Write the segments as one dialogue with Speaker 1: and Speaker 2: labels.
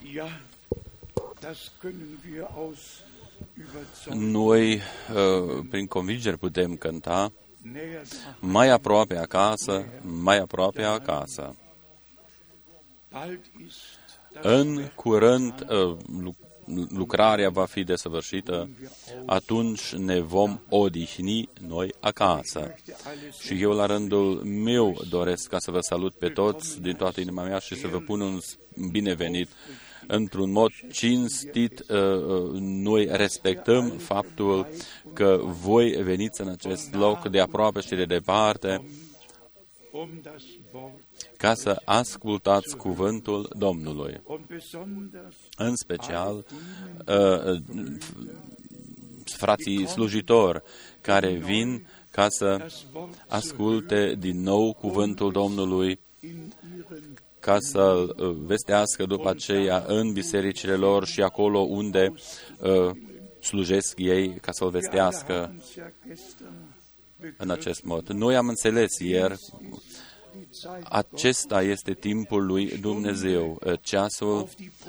Speaker 1: Noi, prin convingere, putem cânta mai aproape acasă, mai aproape acasă. În curând lucrarea va fi desăvârșită, atunci ne vom odihni noi acasă. Și eu, la rândul meu, doresc ca să vă salut pe toți din toată inima mea și să vă pun un binevenit. Într-un mod cinstit, noi respectăm faptul că voi veniți în acest loc de aproape și de departe ca să ascultați cuvântul Domnului. În special, frații slujitori care vin ca să asculte din nou cuvântul Domnului, ca să vestească după aceea în bisericile lor și acolo unde slujesc ei, ca să-l vestească în acest mod. Noi am înțeles ieri, acesta este timpul lui Dumnezeu, ceasul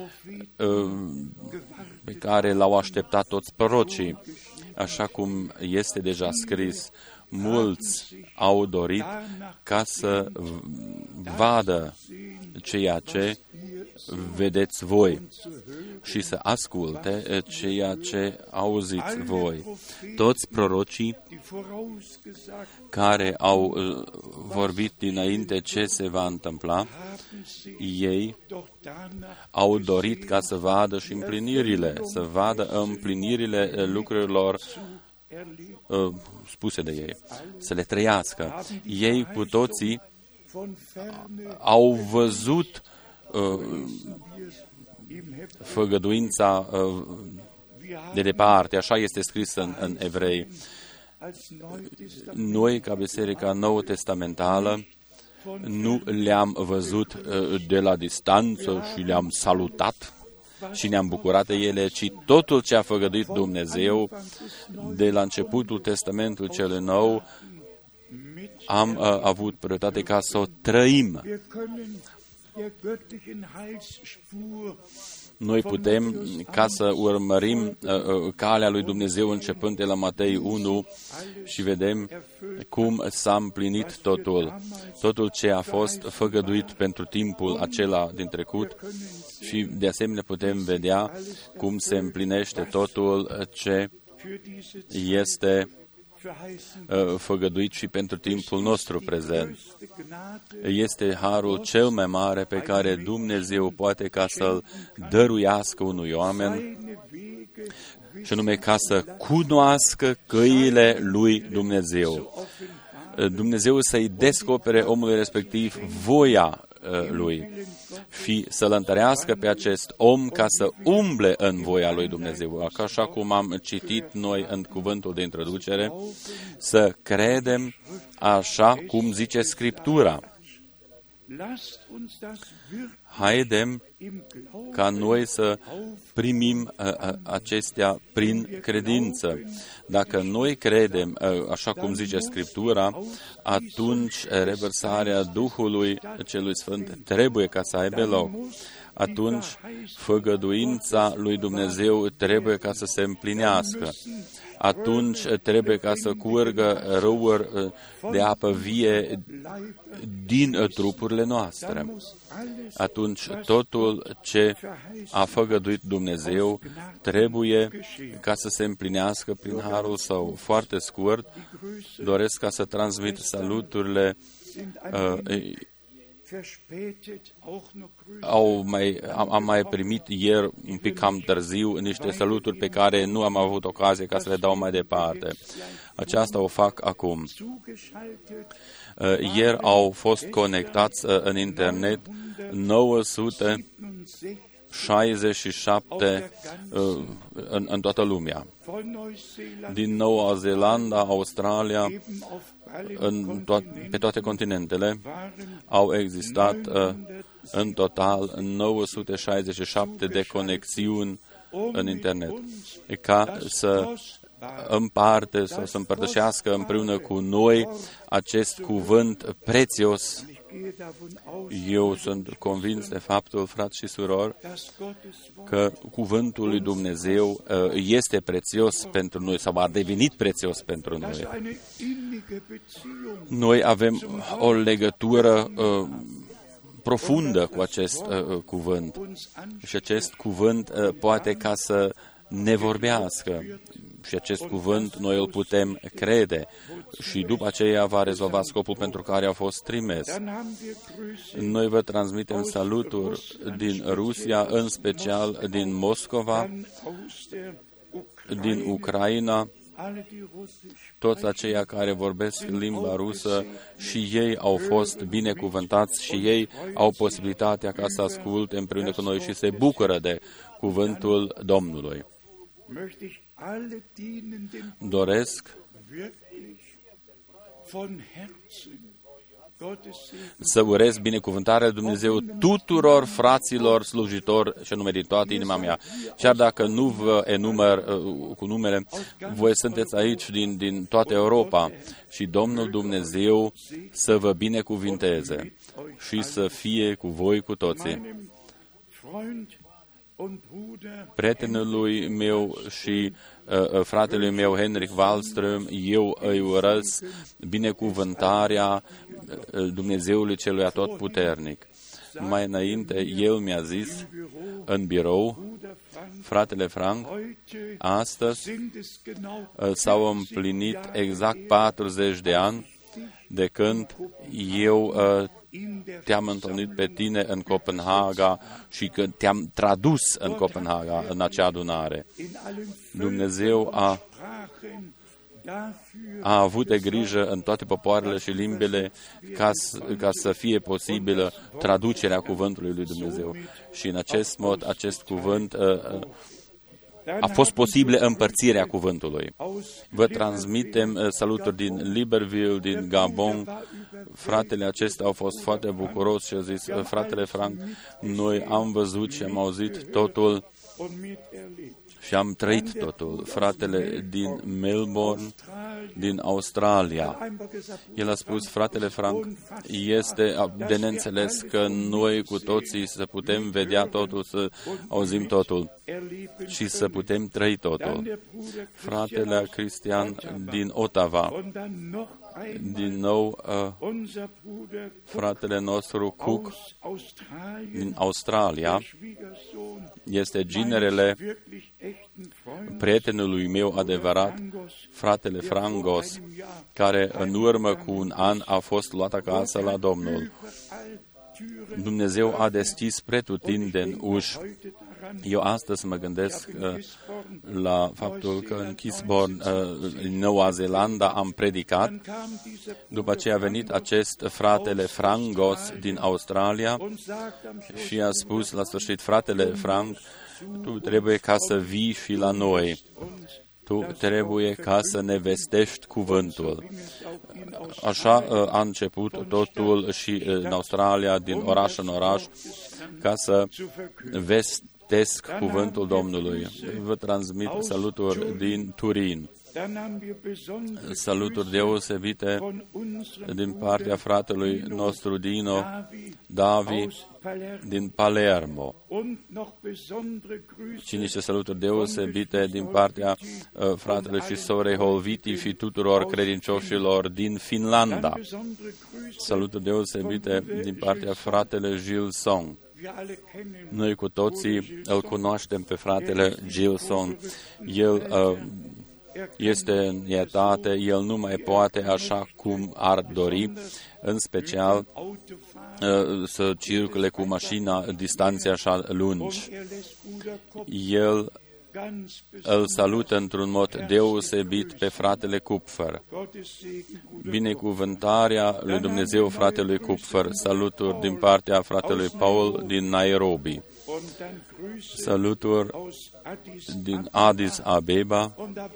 Speaker 1: pe care l-au așteptat toți prorocii, așa cum este deja scris. Mulți au dorit ca să vadă ceea ce vedeți voi și să asculte ceea ce auziți voi. Toți prorocii care au vorbit dinainte ce se va întâmpla, ei au dorit ca să vadă și împlinirile, să vadă împlinirile lucrurilor spuse de ei, să le trăiască. Ei cu toții au văzut făgăduința de departe, așa este scris în Evrei. Noi, ca Biserica Nouă Testamentală, nu le-am văzut de la distanță și le-am salutat și ne-am bucurat de ele, ci totul ce a făgăduit Dumnezeu de la începutul Testamentului cel Nou, am avut prioritate ca să o trăim. Noi putem, ca să urmărim calea lui Dumnezeu începând de la Matei 1 și vedem cum s-a împlinit totul ce a fost făgăduit pentru timpul acela din trecut și de asemenea putem vedea cum se împlinește totul ce este făgăduit și pentru timpul nostru prezent. Este harul cel mai mare pe care Dumnezeu poate ca să-l dăruiască unui oameni, și anume ca să cunoască căile lui Dumnezeu. Dumnezeu să-i descopere omului respectiv voia lui și să-l întărească pe acest om ca să umble în voia lui Dumnezeu. Așa cum am citit noi în cuvântul de introducere, să credem așa cum zice Scriptura. Haidem ca noi să primim acestea prin credință. Dacă noi credem, așa cum zice Scriptura, atunci revărsarea Duhului Celui Sfânt trebuie ca să aibă loc. Atunci făgăduința lui Dumnezeu trebuie ca să se împlinească. Atunci trebuie ca să curgă râuri de apă vie din trupurile noastre. Atunci totul ce a făgăduit Dumnezeu trebuie ca să se împlinească prin harul Său. Foarte scurt, doresc ca să transmit saluturile. Am mai primit ieri, un pic cam târziu, niște saluturi pe care nu am avut ocazie ca să le dau mai departe. Aceasta o fac acum. Ieri au fost conectați în internet 967 în toată lumea. Din Noua Zeelandă, Australia, pe toate continentele au existat în total 967 de conexiuni în internet, ca să împarte sau să împărtășească împreună cu noi acest cuvânt prețios Eu sunt convins de faptul, frați și surori, că cuvântul lui Dumnezeu este prețios pentru noi sau a devenit prețios pentru noi. Noi avem o legătură profundă cu acest cuvânt și acest cuvânt poate ca să ne vorbească și acest cuvânt noi îl putem crede și după aceea va rezolva scopul pentru care a fost trimis. Noi vă transmitem saluturi din Rusia, în special din Moscova, din Ucraina, toți aceia care vorbesc limba rusă și ei au fost binecuvântați și ei au posibilitatea ca să asculte împreună cu noi și se bucură de cuvântul Domnului. Doresc să urez binecuvântarea lui Dumnezeu tuturor fraților slujitori, și anume din toată inima mea. Chiar dacă nu vă enumăr cu numele, voi sunteți aici din toată Europa și Domnul Dumnezeu să vă binecuvinteze și să fie cu voi cu toții. Prietenului meu și fratelui meu, Henrik Wallström, eu îi urez binecuvântarea Dumnezeului Celui Atotputernic. Mai înainte, el mi-a zis în birou, fratele Frank, astăzi s-au împlinit exact 40 de ani de când eu te-am întâlnit pe tine în Copenhaga și că te-am tradus în Copenhaga, în acea adunare. Dumnezeu a avut de grijă în toate popoarele și limbile ca să fie posibilă traducerea cuvântului lui Dumnezeu. Și în acest mod, acest cuvânt a fost posibilă împărțirea cuvântului. Vă transmitem saluturi din Libreville, din Gabon. Fratele acesta au fost foarte bucuros și a zis, fratele Frank, noi am văzut și am auzit totul și am trăit totul. Fratele din Melbourne, din Australia. El a spus, fratele Frank, este de neînțeles că noi cu toții să putem vedea totul, să auzim totul și să putem trăi totul. Fratele Cristian din Ottawa, din nou fratele nostru Cook din Australia, este ginerele prietenului meu adevărat, fratele Frangos, care în urmă cu un an a fost luat acasă la Domnul. Dumnezeu a deschis pretutindeni uși. Eu astăzi mă gândesc la faptul că în Gisborne, în Noua Zeelandă, am predicat. După ce a venit acest fratele Frangos din Australia și a spus la sfârșit, fratele Frank, tu trebuie ca să vii și la noi. Tu trebuie ca să ne vestești cuvântul. Așa a început totul și în Australia, din oraș în oraș, ca să vestesc cuvântul Domnului. Vă transmit saluturi din Turin. Saluturi deosebite din partea fratelui nostru Dino Davi din Palermo. Și niște saluturi deosebite din partea fratelui și sorei Holviti și tuturor credincioșilor din Finlanda. Saluturi deosebite din partea fratelui Gilson. Noi cu toții îl cunoaștem pe fratele Gilson. El este în ietate, el nu mai poate așa cum ar dori, în special să circule cu mașina distanțe așa lungi. El îl salută într-un mod deosebit pe fratele Kupfer. Binecuvântarea lui Dumnezeu fratelui Kupfer. Saluturi din partea fratelui Paul din Nairobi. Saluturi din Addis Abeba.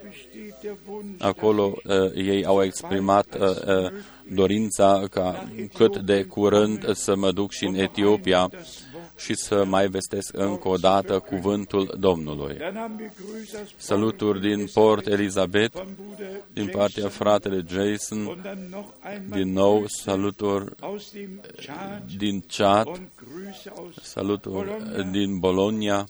Speaker 1: Acolo ei au exprimat dorința ca cât de curând să mă duc și în Etiopia și să mai vestesc încă o dată cuvântul Domnului. Saluturi din Port Elizabeth, din partea fratele Jason, din nou saluturi din Chad, saluturi din Bologna.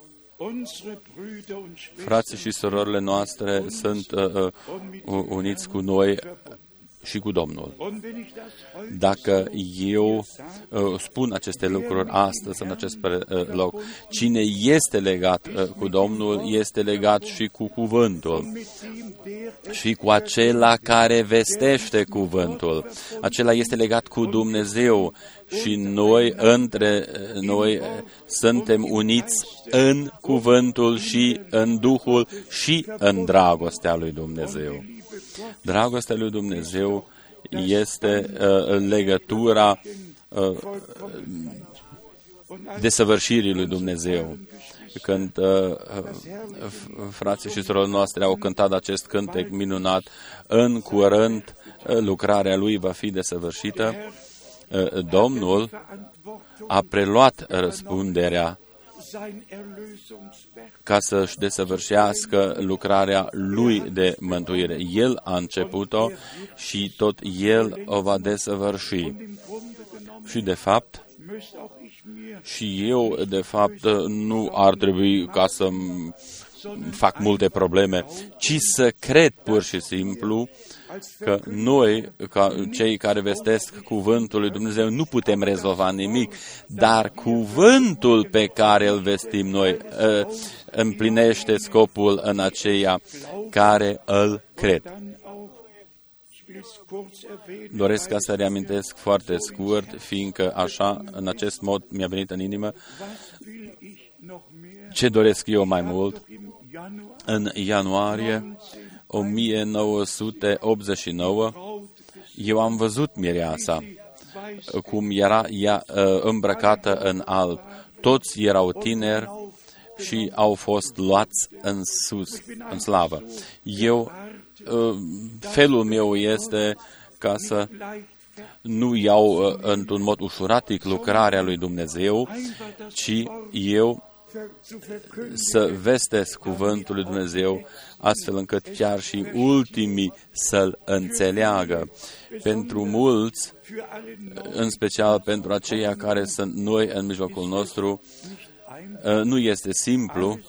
Speaker 1: Frații și surorile noastre sunt uniți cu noi și cu Domnul. Dacă eu spun aceste lucruri astăzi, în acest loc, cine este legat cu Domnul, este legat și cu cuvântul și cu acela care vestește cuvântul. Acela este legat cu Dumnezeu și noi, între noi, suntem uniți în cuvântul și în Duhul și în dragostea lui Dumnezeu. Dragostea lui Dumnezeu este legătura desăvârșirii lui Dumnezeu. Când frații și surorile noastre au cântat acest cântec minunat, în curând lucrarea lui va fi desăvârșită, Domnul a preluat răspunderea ca să-și desăvârșească lucrarea lui de mântuire. El a început-o și tot El o va desăvârși. Și de fapt, nu ar trebui ca să fac multe probleme, ci să cred pur și simplu că noi, ca cei care vestesc cuvântul lui Dumnezeu, nu putem rezolva nimic, dar cuvântul pe care îl vestim noi împlinește scopul în aceia care îl cred. Doresc ca să reamintesc foarte scurt, fiindcă așa, în acest mod, mi-a venit în inimă ce doresc eu mai mult. În ianuarie 1989, eu am văzut mireasa, cum era ea îmbrăcată în alb. Toți erau tineri și au fost luați în sus, în slavă. Felul meu este ca să nu iau într-un mod ușuratic lucrarea lui Dumnezeu, ci eu să vestesc cuvântul lui Dumnezeu, astfel încât chiar și ultimii să-l înțeleagă. Pentru mulți, în special pentru aceia care sunt noi în mijlocul nostru, nu este simplu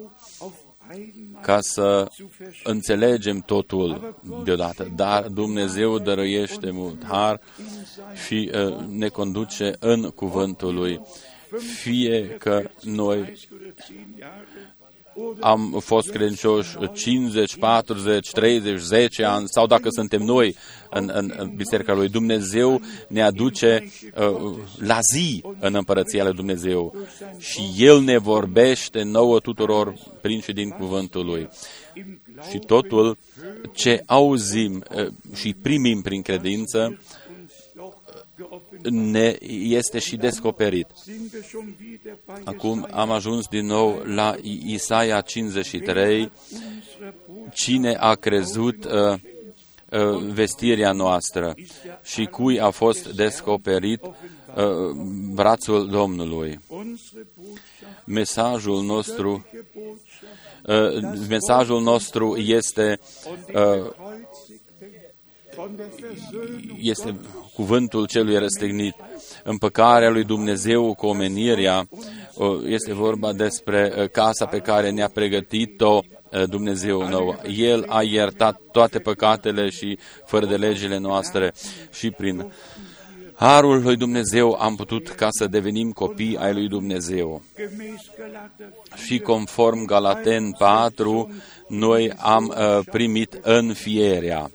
Speaker 1: ca să înțelegem totul deodată, dar Dumnezeu dăruiește mult har și ne conduce în cuvântul Lui. Fie că noi am fost credincioși 50, 40, 30, 10 ani, sau dacă suntem noi în Biserica Lui, Dumnezeu ne aduce la zi în Împărăția lui Dumnezeu și El ne vorbește nouă tuturor prin și din cuvântul Lui. Și totul ce auzim și primim prin credință ne este și descoperit. Acum am ajuns din nou la Isaia 53. Cine a crezut vestirea noastră și cui a fost descoperit brațul Domnului. Mesajul nostru este cuvântul celui răstignit. Împăcarea lui Dumnezeu cu omenirea este vorba despre casa pe care ne-a pregătit-o Dumnezeu nouă. El a iertat toate păcatele și fără de legile noastre și prin harul lui Dumnezeu am putut ca să devenim copii ai lui Dumnezeu. Și conform Galaten 4, noi am primit înfierea.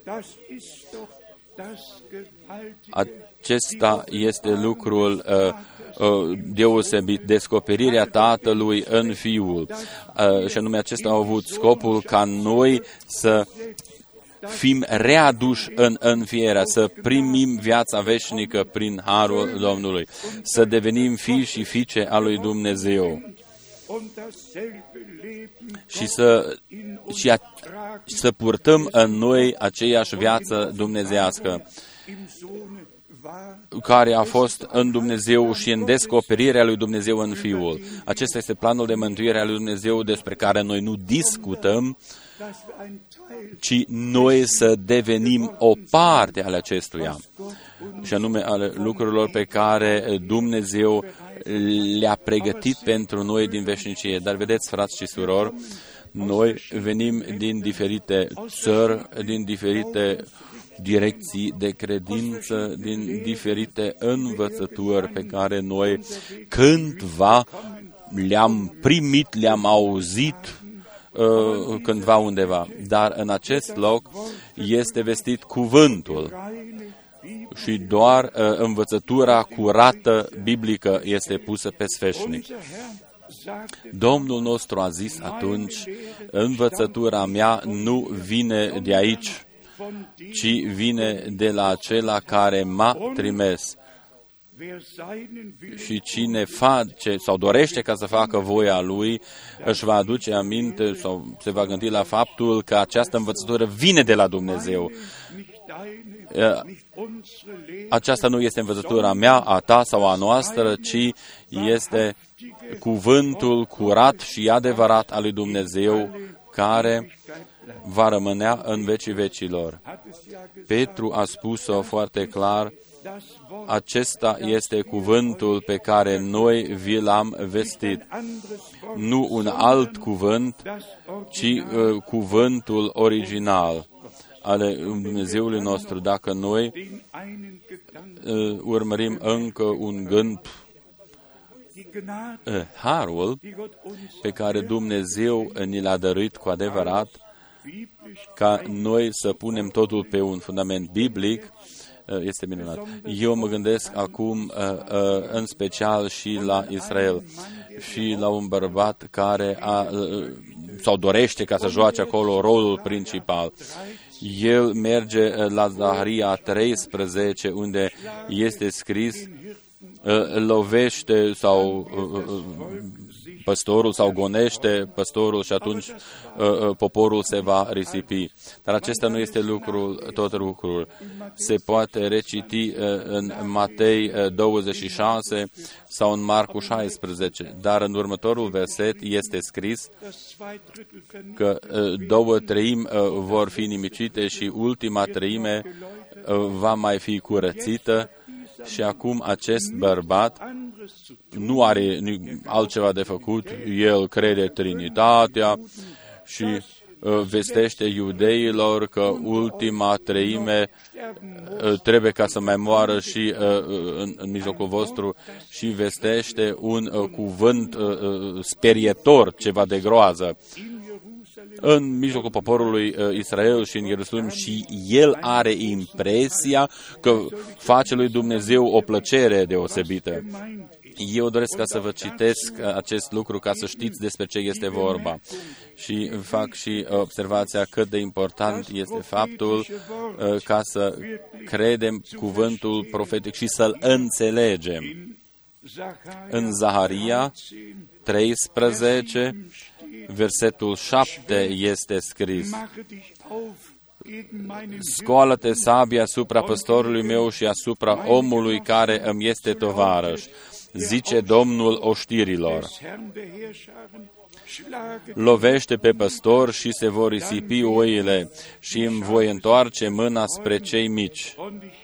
Speaker 1: Acesta este lucrul deosebit, descoperirea Tatălui în Fiul. Și anume acesta a avut scopul ca noi să fim readuși în înfierea, să primim viața veșnică prin harul Domnului, să devenim fii și fiice a lui Dumnezeu și să purtăm în noi aceeași viață dumnezeiască care a fost în Dumnezeu și în descoperirea lui Dumnezeu în Fiul. Acesta este planul de mântuire al lui Dumnezeu despre care noi nu discutăm, ci noi să devenim o parte ale acestuia, și anume ale lucrurilor pe care Dumnezeu le-a pregătit pentru noi din veșnicie. Dar vedeți, frați și surori, noi venim din diferite țări, din diferite direcții de credință, din diferite învățături pe care noi cândva le-am primit, le-am auzit cândva undeva. Dar în acest loc este vestit cuvântul și doar învățătura curată biblică este pusă pe sfeșnic. Domnul nostru a zis atunci, învățătura mea nu vine de aici, ci vine de la acela care m-a trimis. Și cine face sau dorește ca să facă voia lui, își va aduce aminte sau se va gândi la faptul că această învățătură vine de la Dumnezeu. Aceasta nu este învățătura mea, a ta sau a noastră, ci este cuvântul curat și adevărat al lui Dumnezeu, care va rămânea în vecii vecilor. Petru a spus-o foarte clar, acesta este cuvântul pe care noi vi l-am vestit. Nu un alt cuvânt, ci cuvântul original ale Dumnezeului nostru. Dacă noi urmărim încă un gând, harul pe care Dumnezeu ni l-a dăruit cu adevărat, ca noi să punem totul pe un fundament biblic, este minunat. Eu mă gândesc acum în special și la Israel și la un bărbat care sau dorește ca să joace acolo rolul principal. El merge la Zaharia 13, unde este scris, lovește sau păstorul sau gonește păstorul și atunci poporul se va risipi. Dar acesta nu este tot lucrul. Se poate reciti în Matei 26 sau în Marcu 16, dar în următorul verset este scris că 2/3 vor fi nimicite și ultima treime va mai fi curățită. Și acum acest bărbat nu are altceva de făcut, el crede Trinitatea și vestește iudeilor că ultima treime trebuie ca să mai moară și în mijlocul vostru și vestește un cuvânt sperietor, ceva de groază în mijlocul poporului Israel și în Ierusalim, și el are impresia că face lui Dumnezeu o plăcere deosebită. Eu doresc ca să vă citesc acest lucru ca să știți despre ce este vorba. Și fac și observația cât de important este faptul ca să credem cuvântul profetic și să-l înțelegem. În Zaharia 13, versetul 7 este scris: scoală-te sabia asupra păstorului meu și asupra omului care îmi este tovarăș, zice Domnul oștirilor. Lovește pe păstor și se vor risipi oile și îmi voi întoarce mâna spre cei mici.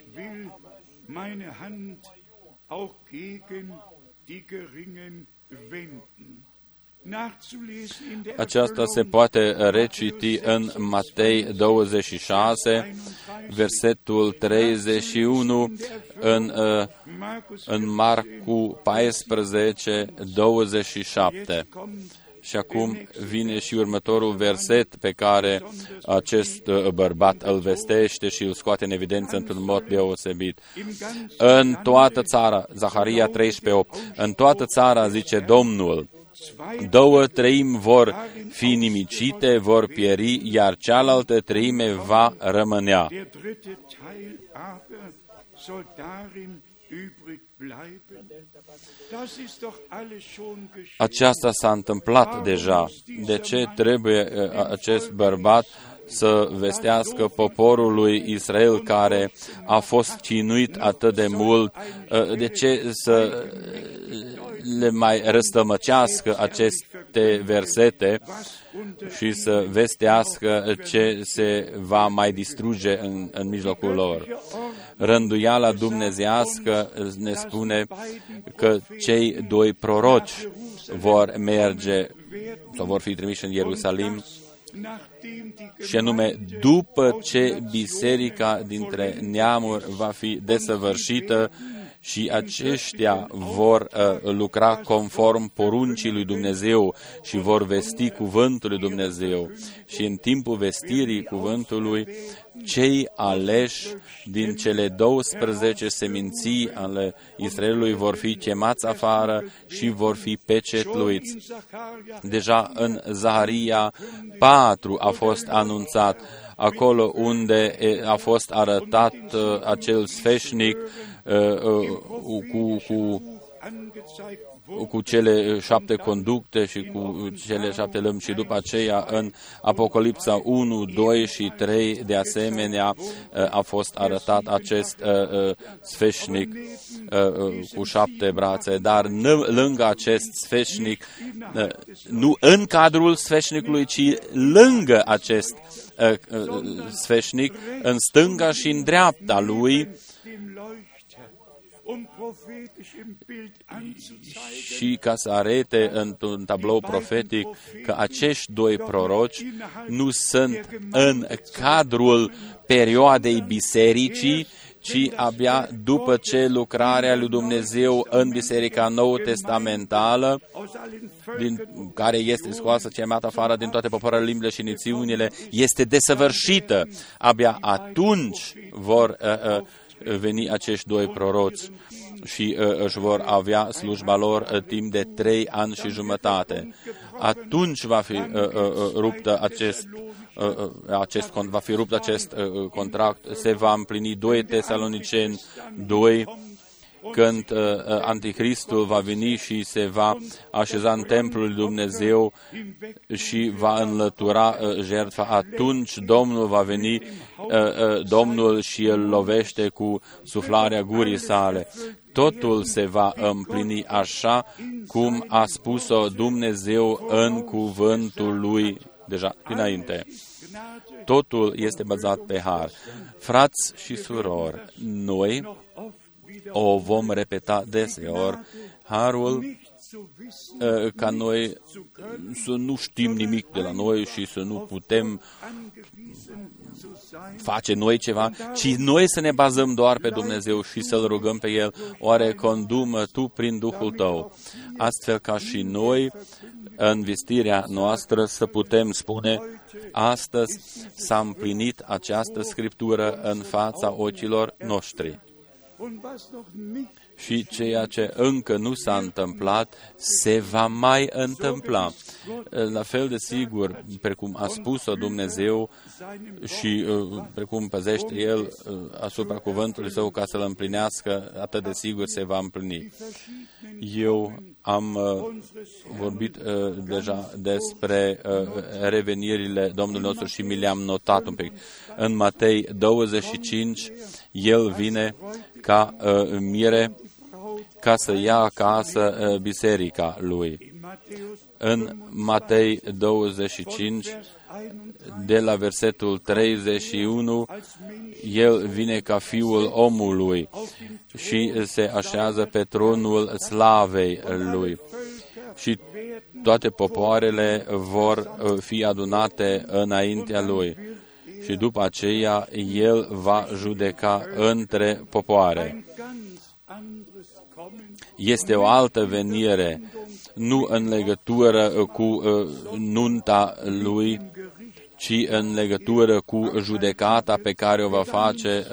Speaker 1: Aceasta se poate reciti în Matei 26, versetul 31, în Marcu 14, 27. Și acum vine și următorul verset pe care acest bărbat îl vestește și îl scoate în evidență într-un mod deosebit. În toată țara, Zaharia 13:8, în toată țara, zice Domnul, 2/3 vor fi nimicite, vor pieri, iar cealaltă treime va rămânea. Aceasta s-a întâmplat deja. De ce trebuie acest bărbat să vestească poporului Israel care a fost chinuit atât de mult, de ce să le mai răstămăcească aceste versete și să vestească ce se va mai distruge în mijlocul lor. Rânduiala dumnezeiască ne spune că cei doi proroci vor merge sau vor fi trimiși în Ierusalim, și anume după ce biserica dintre neamuri va fi desăvârșită și aceștia vor lucra conform poruncii lui Dumnezeu și vor vesti cuvântul lui Dumnezeu. Și în timpul vestirii cuvântului, cei aleși din cele 12 seminții ale Israelului vor fi chemați afară și vor fi pecetluiți. Deja în Zaharia 4 a fost anunțat, acolo unde a fost arătat acel sfeșnic cu cele 7 conducte și cu cele 7 lămpi, și după aceea în Apocalipsa 1, 2 și 3 de asemenea a fost arătat acest sfeșnic cu 7 brațe, dar lângă acest sfeșnic, nu în cadrul sfeșnicului, ci lângă acest sfeșnic, în stânga și în dreapta lui, și ca să arete într-un tablou profetic că acești doi proroci nu sunt în cadrul perioadei bisericii, ci abia după ce lucrarea lui Dumnezeu în Biserica Nou-Testamentală, din care este scoasă, chemată afară din toate popoarele, limbile și națiunile, este desăvârșită, abia atunci vor veni acești doi proroci și își vor avea slujba lor timp de 3 ani și jumătate. Atunci va fi ruptă va fi rupt acest contract, se va împlini 2 Tesaloniceni 2, când Anticristul va veni și se va așeza în templul lui Dumnezeu și va înlătura jertfa. Atunci Domnul va veni, Domnul, și îl lovește cu suflarea gurii sale. Totul se va împlini așa cum a spus-o Dumnezeu în cuvântul lui deja dinainte. Totul este bazat pe har. Frați și surori, noi o vom repeta deseori, harul, ca noi să nu știm nimic de la noi și să nu putem face noi ceva, ci noi să ne bazăm doar pe Dumnezeu și să-L rugăm pe El: oare condumă Tu prin Duhul Tău, astfel ca și noi, în vestirea noastră, să putem spune: astăzi s-a împlinit această Scriptură în fața ochilor noștri. Și ceea ce încă nu s-a întâmplat, se va mai întâmpla. La fel de sigur, precum a spus-o Dumnezeu și precum păzește El asupra cuvântului Său ca să-L împlinească, atât de sigur se va împlini. Eu am vorbit deja despre revenirile Domnului nostru și mi le-am notat un pic. În Matei 25, El vine ca mire ca să ia acasă biserica Lui. În Matei 25, de la versetul 31, El vine ca Fiul omului și se așează pe tronul slavei Lui. Și toate popoarele vor fi adunate înaintea Lui. Și după aceea El va judeca între popoare. Este o altă venire, nu în legătură cu nunta Lui, ci în legătură cu judecata pe care o va face.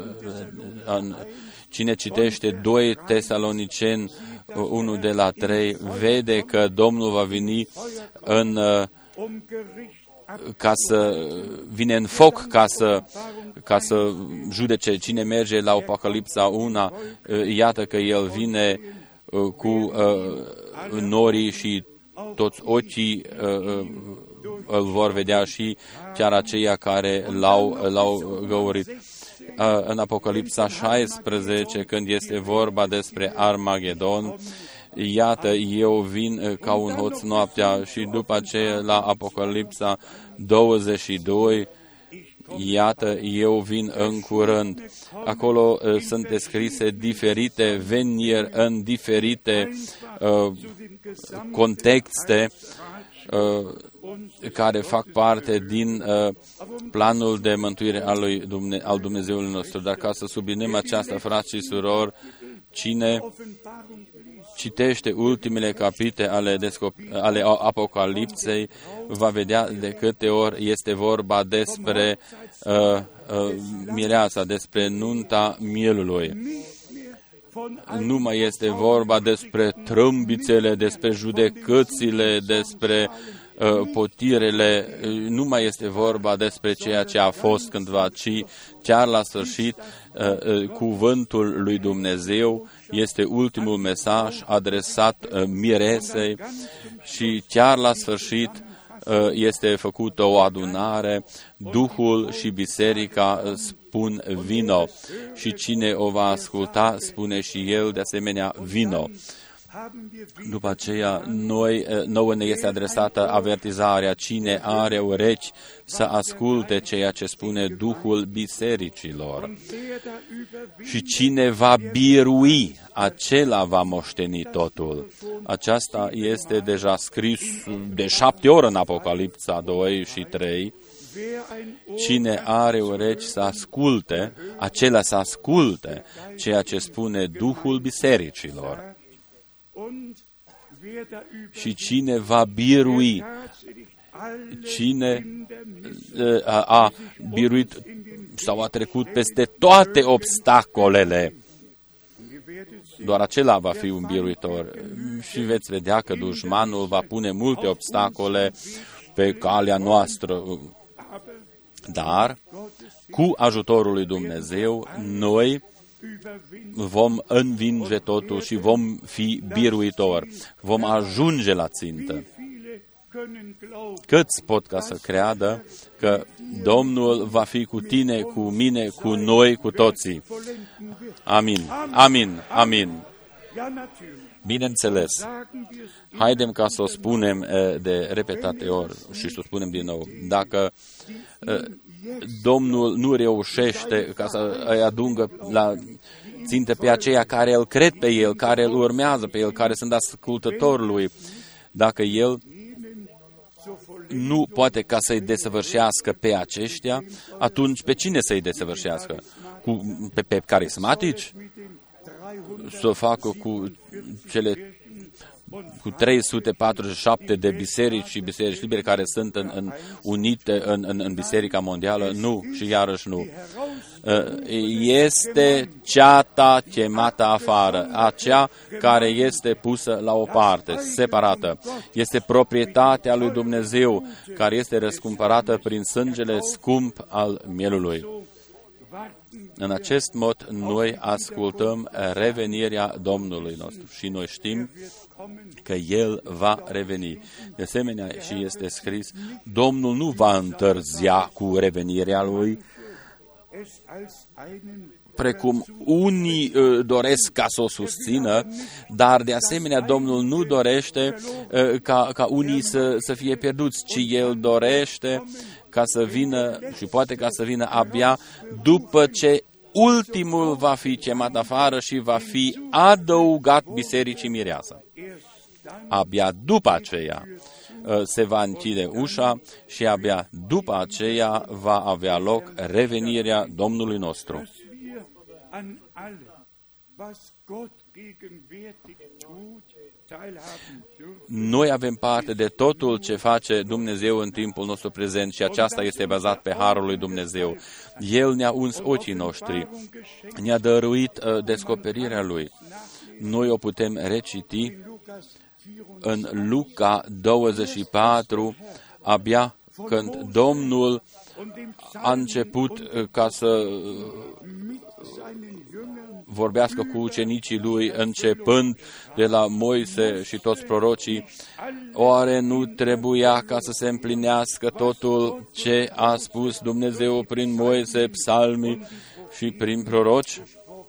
Speaker 1: Cine citește 2 Tesaloniceni 1 de la 3, vede că Domnul va veni vine în foc ca să judece. Cine merge la Apocalipsa 1, iată că El vine cu norii și toți ochii îl vor vedea și chiar aceia care l-au găurit. În Apocalipsa 16, când este vorba despre Armagedon, iată, eu vin ca un hoț noaptea, și după aceea la Apocalipsa 22, iată, eu vin în curând. Acolo sunt descrise diferite veniri în diferite contexte care fac parte din planul de mântuire al Dumnezeului nostru. Dar ca să subliniem aceasta, frați și surori, cine citește ultimele capitole ale Apocalipsei va vedea de câte ori este vorba despre mireasa, despre nunta mielului. Nu mai este vorba despre trâmbițele, despre judecățile, despre potirele, nu mai este vorba despre ceea ce a fost cândva, ci chiar la sfârșit cuvântul lui Dumnezeu este ultimul mesaj adresat miresei și chiar la sfârșit este făcută o adunare, Duhul și Biserica spun vino și cine o va asculta spune și el de asemenea vino. După aceea, nouă ne este adresată avertizarea, cine are urechi să asculte ceea ce spune Duhul bisericilor. Și cine va birui, acela va moșteni totul. Aceasta este deja scris de 7 ori în Apocalipsa 2 și 3. Cine are urechi să asculte, acela să asculte ceea ce spune Duhul bisericilor. Și cine va birui, cine a biruit sau a trecut peste toate obstacolele, doar acela va fi un biruitor. Și veți vedea că dușmanul va pune multe obstacole pe calea noastră. Dar, cu ajutorul lui Dumnezeu, noi vom învinge totul și vom fi biruitori. Vom ajunge la țintă. Câți pot ca să creadă că Domnul va fi cu tine, cu mine, cu noi, cu toții? Amin. Amin. Amin. Bineînțeles. Haidem ca să o spunem de repetate ori și să o spunem din nou. Dacă Domnul nu reușește ca să îi adungă la țintă pe aceia care îl cred pe El, care îl urmează pe El, care sunt ascultători Lui, dacă El nu poate ca să-i desăvârșească pe aceștia, atunci pe cine să-i desăvârșească? Pe carismatici? Să o facă cu 347 de biserici și biserici libere care sunt unite în Biserica Mondială? Nu, și iarăși nu. Este ceata chemată afară, acea care este pusă la o parte, separată. Este proprietatea lui Dumnezeu, care este răscumpărată prin sângele scump al mielului. În acest mod, noi ascultăm revenirea Domnului nostru și noi știm că El va reveni. De asemenea, și este scris, Domnul nu va întârzia cu revenirea Lui, precum unii doresc ca să o susțină, dar de asemenea Domnul nu dorește ca unii să fie pierduți, ci El dorește ca să vină și poate ca să vină abia după ce ultimul va fi chemat afară și va fi adăugat bisericii mireasă. Abia după aceea se va închide ușa și abia după aceea va avea loc revenirea Domnului nostru. Noi avem parte de totul ce face Dumnezeu în timpul nostru prezent și aceasta este bazat pe harul lui Dumnezeu. El ne-a uns ochii noștri, ne-a dăruit descoperirea Lui. Noi o putem reciti în Luca 24, abia când Domnul a început ca să vorbească cu ucenicii lui, începând de la Moise și toți prorocii, oare nu trebuia ca să se împlinească totul ce a spus Dumnezeu prin Moise, psalmii și prin proroci?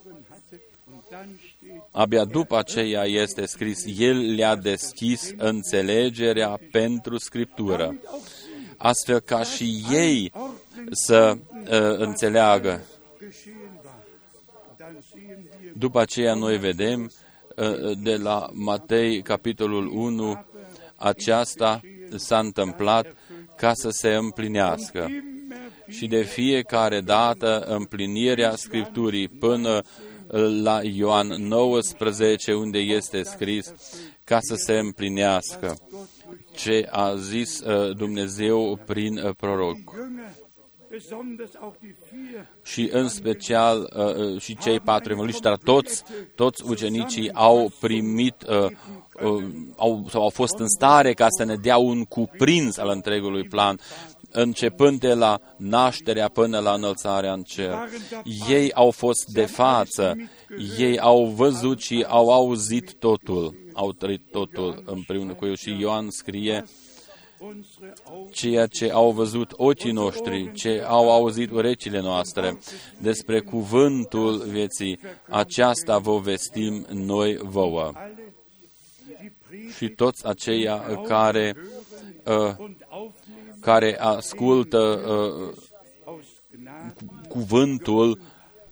Speaker 1: Abia după aceea este scris, El le-a deschis înțelegerea pentru Scriptură, astfel ca și ei să înțeleagă. După aceea noi vedem de la Matei, capitolul 1, aceasta s-a întâmplat ca să se împlinească. Și de fiecare dată împlinirea Scripturii până la Ioan 19, unde este scris, ca să se împlinească ce a zis Dumnezeu prin proroc. Și în special și cei 4 evangeliști, dar toți ucenicii au primit, au fost în stare ca să ne dea un cuprins al întregului plan, începând de la nașterea până la înălțarea în cer. Ei au fost de față, ei au văzut și au auzit totul, au trăit totul împreună cu eu. Și Ioan scrie, ceea ce au văzut ochii noștri, ce au auzit urechile noastre, despre cuvântul vieții, aceasta vă vestim noi vouă. Și toți aceia care ascultă cuvântul,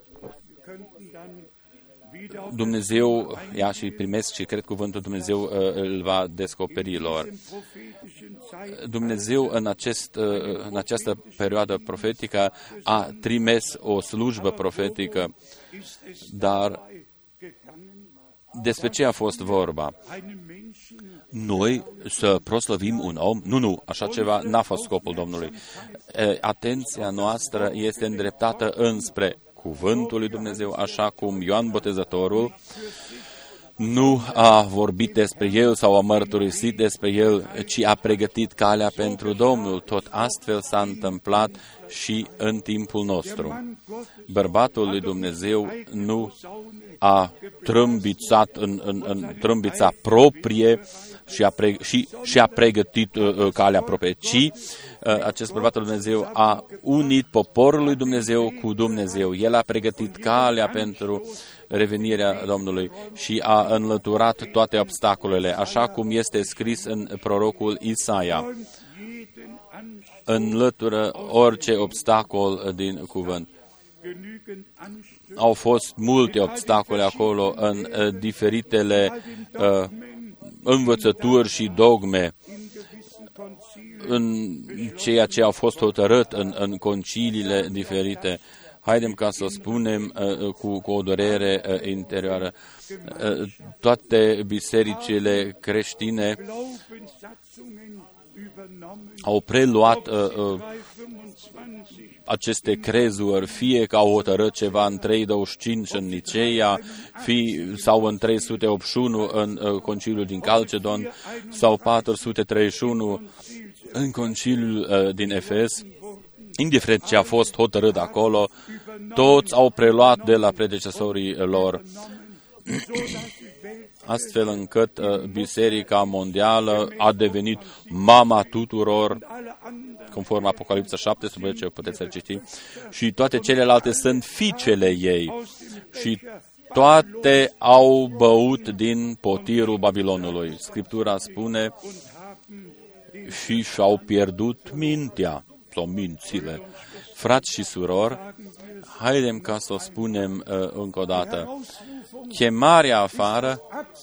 Speaker 1: Dumnezeu, și primesc și cred cuvântul, Dumnezeu îl va descoperi lor. Dumnezeu în această perioadă profetică a trimis o slujbă profetică, dar despre ce a fost vorba? Noi să proslăvim un om? Nu, așa ceva n-a fost scopul Domnului. Atenția noastră este îndreptată înspre cuvântul lui Dumnezeu, așa cum Ioan Botezătorul nu a vorbit despre el sau a mărturisit despre el, ci a pregătit calea pentru Domnul. Tot astfel s-a întâmplat și în timpul nostru. Bărbatul lui Dumnezeu nu a trâmbițat în trâmbița proprie și a pregătit calea proprie, ci acest bărbat al lui Dumnezeu a unit poporul lui Dumnezeu cu Dumnezeu. El a pregătit calea pentru revenirea Domnului și a înlăturat toate obstacolele, așa cum este scris în prorocul Isaia. Înlătură orice obstacol din cuvânt. Au fost multe obstacole acolo în diferitele învățături și dogme, în ceea ce a fost hotărât în conciliile diferite. Haidem ca să spunem cu o durere interioară, toate bisericile creștine au preluat aceste crezuri, fie că au hotărât ceva în 325 în Niceea, sau în 381 în Conciliul din Calcedon, sau 431 în Conciliul din Efes. Indiferent ce a fost hotărât acolo, toți au preluat de la predecesorii lor, astfel încât Biserica Mondială a devenit mama tuturor, conform Apocalipsa 17, puteți să citi, și toate celelalte sunt fiicele ei și toate au băut din potirul Babilonului. Scriptura spune, și și-au pierdut mintea sau mințile. Frați și surori, haidem ca să o spunem încă o dată. Chemarea afară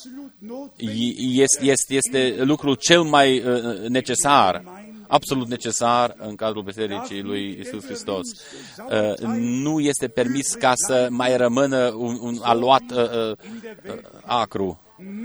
Speaker 1: este lucrul cel mai necesar, absolut necesar în cadrul Bisericii lui Iisus Hristos. Nu este permis ca să mai rămână un aluat acru.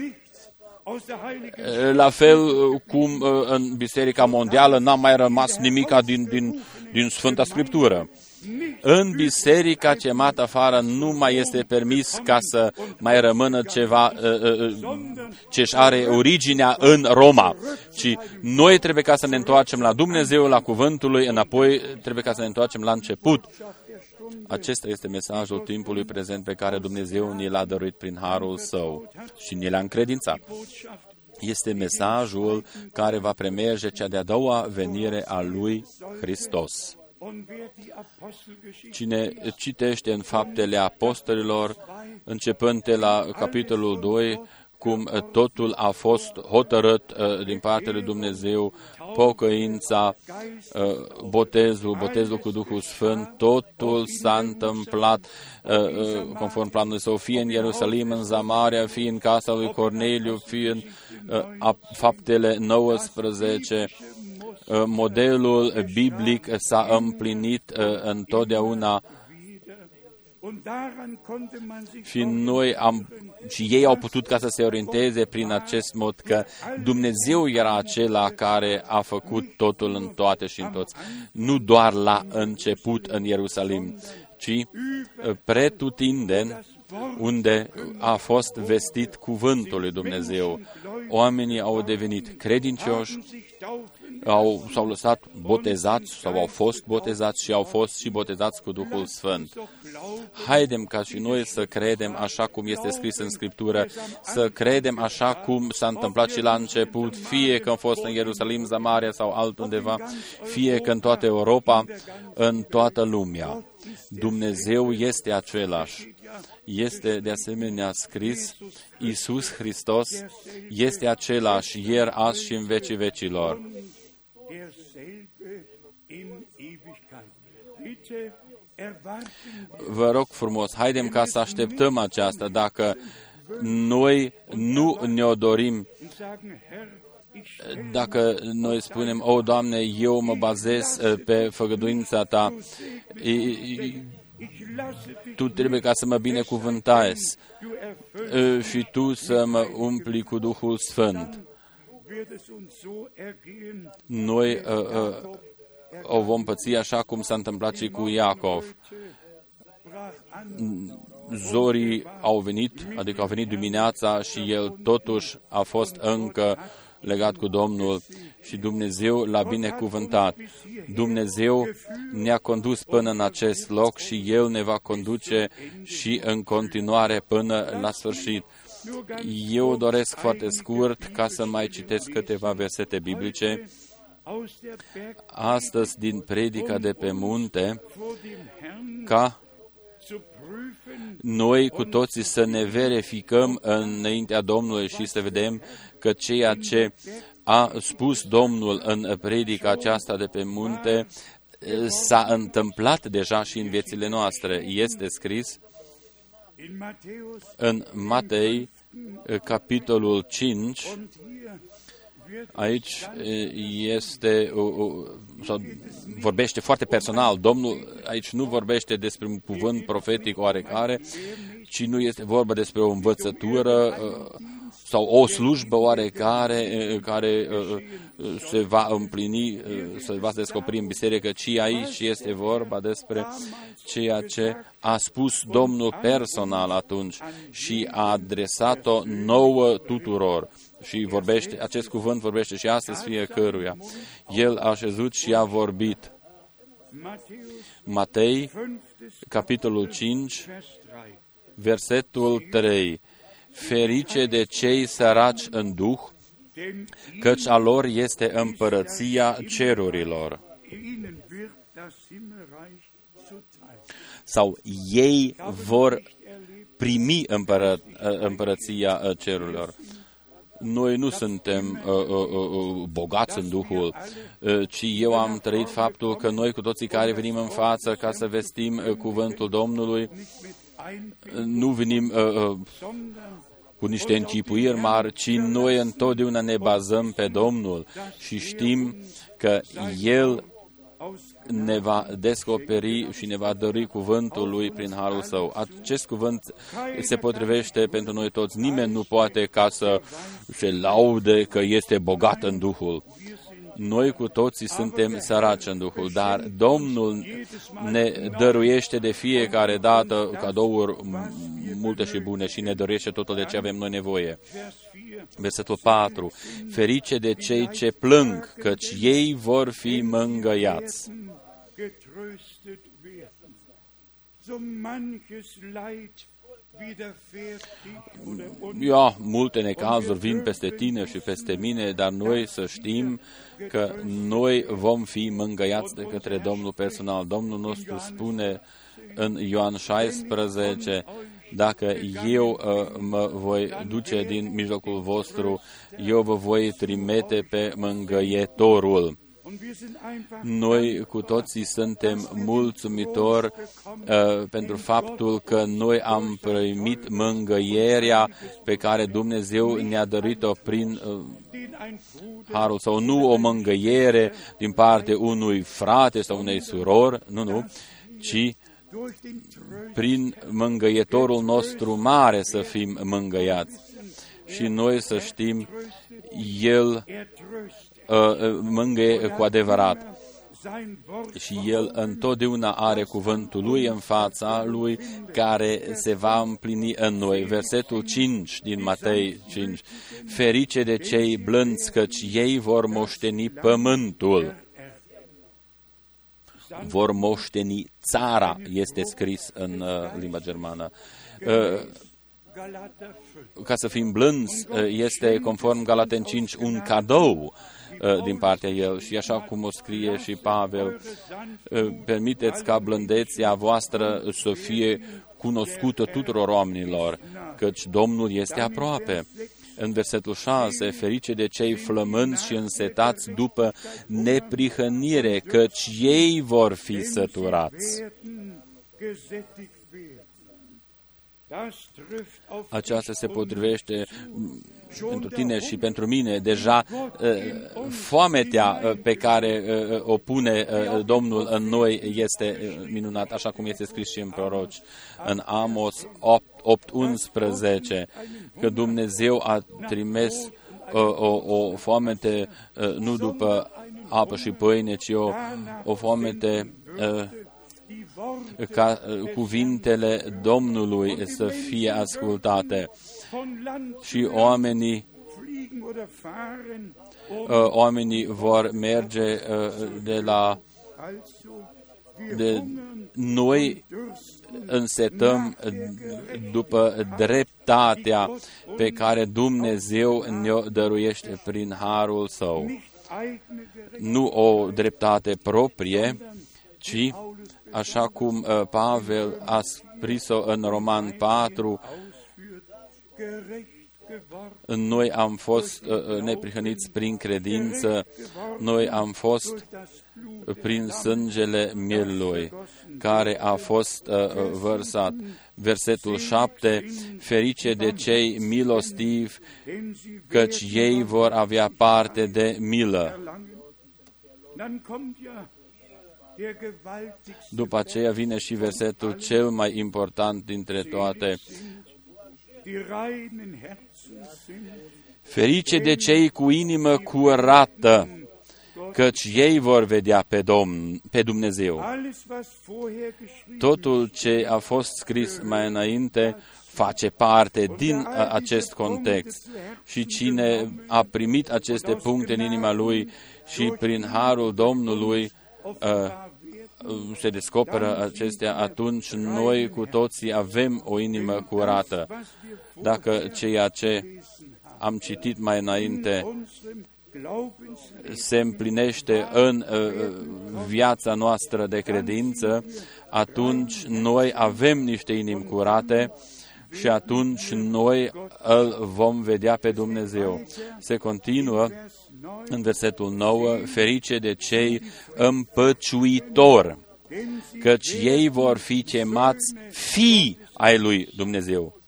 Speaker 1: La fel cum în Biserica Mondială n-a mai rămas nimica din Sfânta Scriptură. În biserica chemată afară nu mai este permis ca să mai rămână ceva ce-și are originea în Roma, ci noi trebuie ca să ne întoarcem la Dumnezeu, la cuvântul lui, înapoi trebuie ca să ne întoarcem la început. Acesta este mesajul timpului prezent pe care Dumnezeu ni l-a dăruit prin harul Său și ni l-a încredințat. Este mesajul care va premerge cea de-a doua venire a lui Hristos. Cine citește în Faptele Apostolilor, începând de la capitolul 2, cum totul a fost hotărât din partea lui Dumnezeu, pocăința, botezul cu Duhul Sfânt, totul s-a întâmplat conform planului Său, fie în Ierusalim, în Samaria, fie în casa lui Corneliu, fie în Faptele 19. Modelul biblic s-a împlinit întotdeauna. Și ei au putut ca să se orienteze prin acest mod că Dumnezeu era acela care a făcut totul în toate și în toți. Nu doar la început în Ierusalim, ci pretutindeni unde a fost vestit cuvântul lui Dumnezeu. Oamenii au devenit credincioși, s-au lăsat botezați sau au fost botezați și au fost și botezați cu Duhul Sfânt. Haidem ca și noi să credem așa cum este scris în Scriptură, să credem așa cum s-a întâmplat și la început, fie că a fost în Ierusalim, Samaria sau altundeva, fie că în toată Europa, în toată lumea. Dumnezeu este același. Este de asemenea scris, Iisus Hristos este același ieri, azi și în vecii vecilor. Vă rog frumos, haidem ca să așteptăm aceasta. Dacă noi nu ne-o dorim, dacă noi spunem, o, Doamne, eu mă bazez pe făgăduința Ta, Tu trebuie ca să mă binecuvântezi și Tu să mă umpli cu Duhul Sfânt. Noi o vom păți așa cum s-a întâmplat și cu Iacov. Zorii au venit, adică au venit dimineața și el totuși a fost încă legat cu Domnul și Dumnezeu l-a binecuvântat. Dumnezeu ne-a condus până în acest loc și El ne va conduce și în continuare până la sfârșit. Eu doresc foarte scurt ca să mai citesc câteva versete biblice. Astăzi din predica de pe munte, ca noi cu toții să ne verificăm înaintea Domnului și să vedem că ceea ce a spus Domnul în predica aceasta de pe munte s-a întâmplat deja și în viețile noastre. Este scris în Matei, capitolul 5, aici vorbește foarte personal. Domnul aici nu vorbește despre un cuvânt profetic oarecare, ci nu este vorba despre o învățătură sau o slujbă oarecare care se va împlini, se va descoperi în biserică, ci aici este vorba despre ceea ce a spus Domnul personal atunci și a adresat-o nouă tuturor. Și acest cuvânt vorbește și astăzi fiecăruia. El a șezut și a vorbit. Matei, capitolul 5, versetul 3. Ferice de cei săraci în duh, căci a lor este împărăția cerurilor. Sau ei vor primi împărăția cerurilor. Noi nu suntem bogați în Duhul, ci eu am trăit faptul că noi cu toții care venim în față ca să vestim cuvântul Domnului, nu venim cu niște închipuiri mari, ci noi întotdeauna ne bazăm pe Domnul și știm că El ne va descoperi și ne va dări cuvântul Lui prin harul Său. Acest cuvânt se potrivește pentru noi toți. Nimeni nu poate ca să se laude că este bogat în Duhul. Noi cu toții suntem săraci în Duhul, dar Domnul ne dăruiește de fiecare dată cadouri multe și bune și ne dăruiește totul de ce avem noi nevoie. Versetul 4. Ferice de cei ce plâng, căci ei vor fi mângâiați. Multe necazuri vin peste tine și peste mine, dar noi să știm că noi vom fi mângâiați de către Domnul personal. Domnul nostru spune în Ioan 16, dacă eu mă voi duce din mijlocul vostru, eu vă voi trimite pe mângâietorul. Noi cu toții suntem mulțumitori pentru faptul că noi am primit mângâierea pe care Dumnezeu ne-a dăruit-o prin harul sau nu o mângâiere din partea unui frate sau unei surori, nu, ci prin mângâietorul nostru mare să fim mângâiați. Și noi să știm, El mângâie cu adevărat. Și El întotdeauna are cuvântul Lui în fața Lui, care se va împlini în noi. Versetul 5 din Matei 5. Ferice de cei blânzi, căci ei vor moșteni pământul. Vor moșteni țara, este scris în limba germană. Ca să fim blânzi, este, conform Galaten 5, un cadou din partea El. Și așa cum o scrie și Pavel, permiteți ca blândețea voastră să fie cunoscută tuturor oamenilor, căci Domnul este aproape. În versetul 6, ferice de cei flămânzi și însetați după neprihănire, căci ei vor fi săturați. Aceasta se potrivește pentru tine și pentru mine. Deja foametea pe care o pune Domnul în noi este minunat, așa cum este scris și în proroci. În Amos 8:11, că Dumnezeu a trimis o foamete nu după apă și pâine, ci o foamete ca cuvintele Domnului să fie ascultate. Și oamenii vor merge noi însetăm după dreptatea pe care Dumnezeu ne-o dăruiește prin harul Său. Nu o dreptate proprie, ci așa cum Pavel a scris-o în Roman 4, noi am fost neprihăniți prin credință, noi am fost prin sângele Mielului, care a fost vărsat. Versetul 7, ferice de cei milostivi, căci ei vor avea parte de milă. După aceea vine și versetul cel mai important dintre toate. Ferice de cei cu inimă curată, căci ei vor vedea pe Dumnezeu. Totul ce a fost scris mai înainte face parte din acest context. Și cine a primit aceste puncte în inima lui și prin harul Domnului se descoperă acestea, atunci noi cu toții avem o inimă curată. Dacă ceea ce am citit mai înainte se împlinește în viața noastră de credință, atunci noi avem niște inimi curate și atunci noi îl vom vedea pe Dumnezeu. Se continuă în versetul 9, ferice de cei împăciuitori, căci ei vor fi chemați fii ai lui Dumnezeu.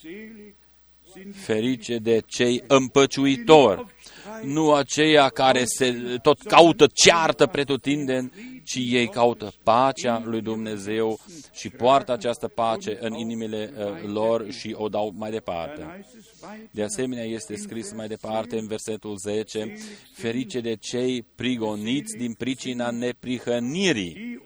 Speaker 1: Ferice de cei împăciuitori, nu aceia care se tot caută ceartă pretutindeni, ci ei caută pacea lui Dumnezeu și poartă această pace în inimile lor și o dau mai departe. De asemenea, este scris mai departe în versetul 10, ferice de cei prigoniți din pricina neprihănirii,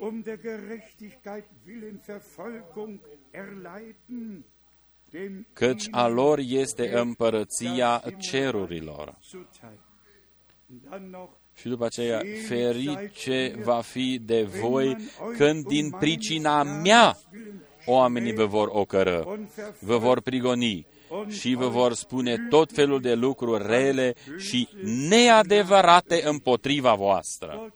Speaker 1: căci a lor este împărăția cerurilor. Și după aceea, ferice va fi de voi când din pricina mea oamenii vă vor ocără, vă vor prigoni și vă vor spune tot felul de lucruri rele și neadevărate împotriva voastră.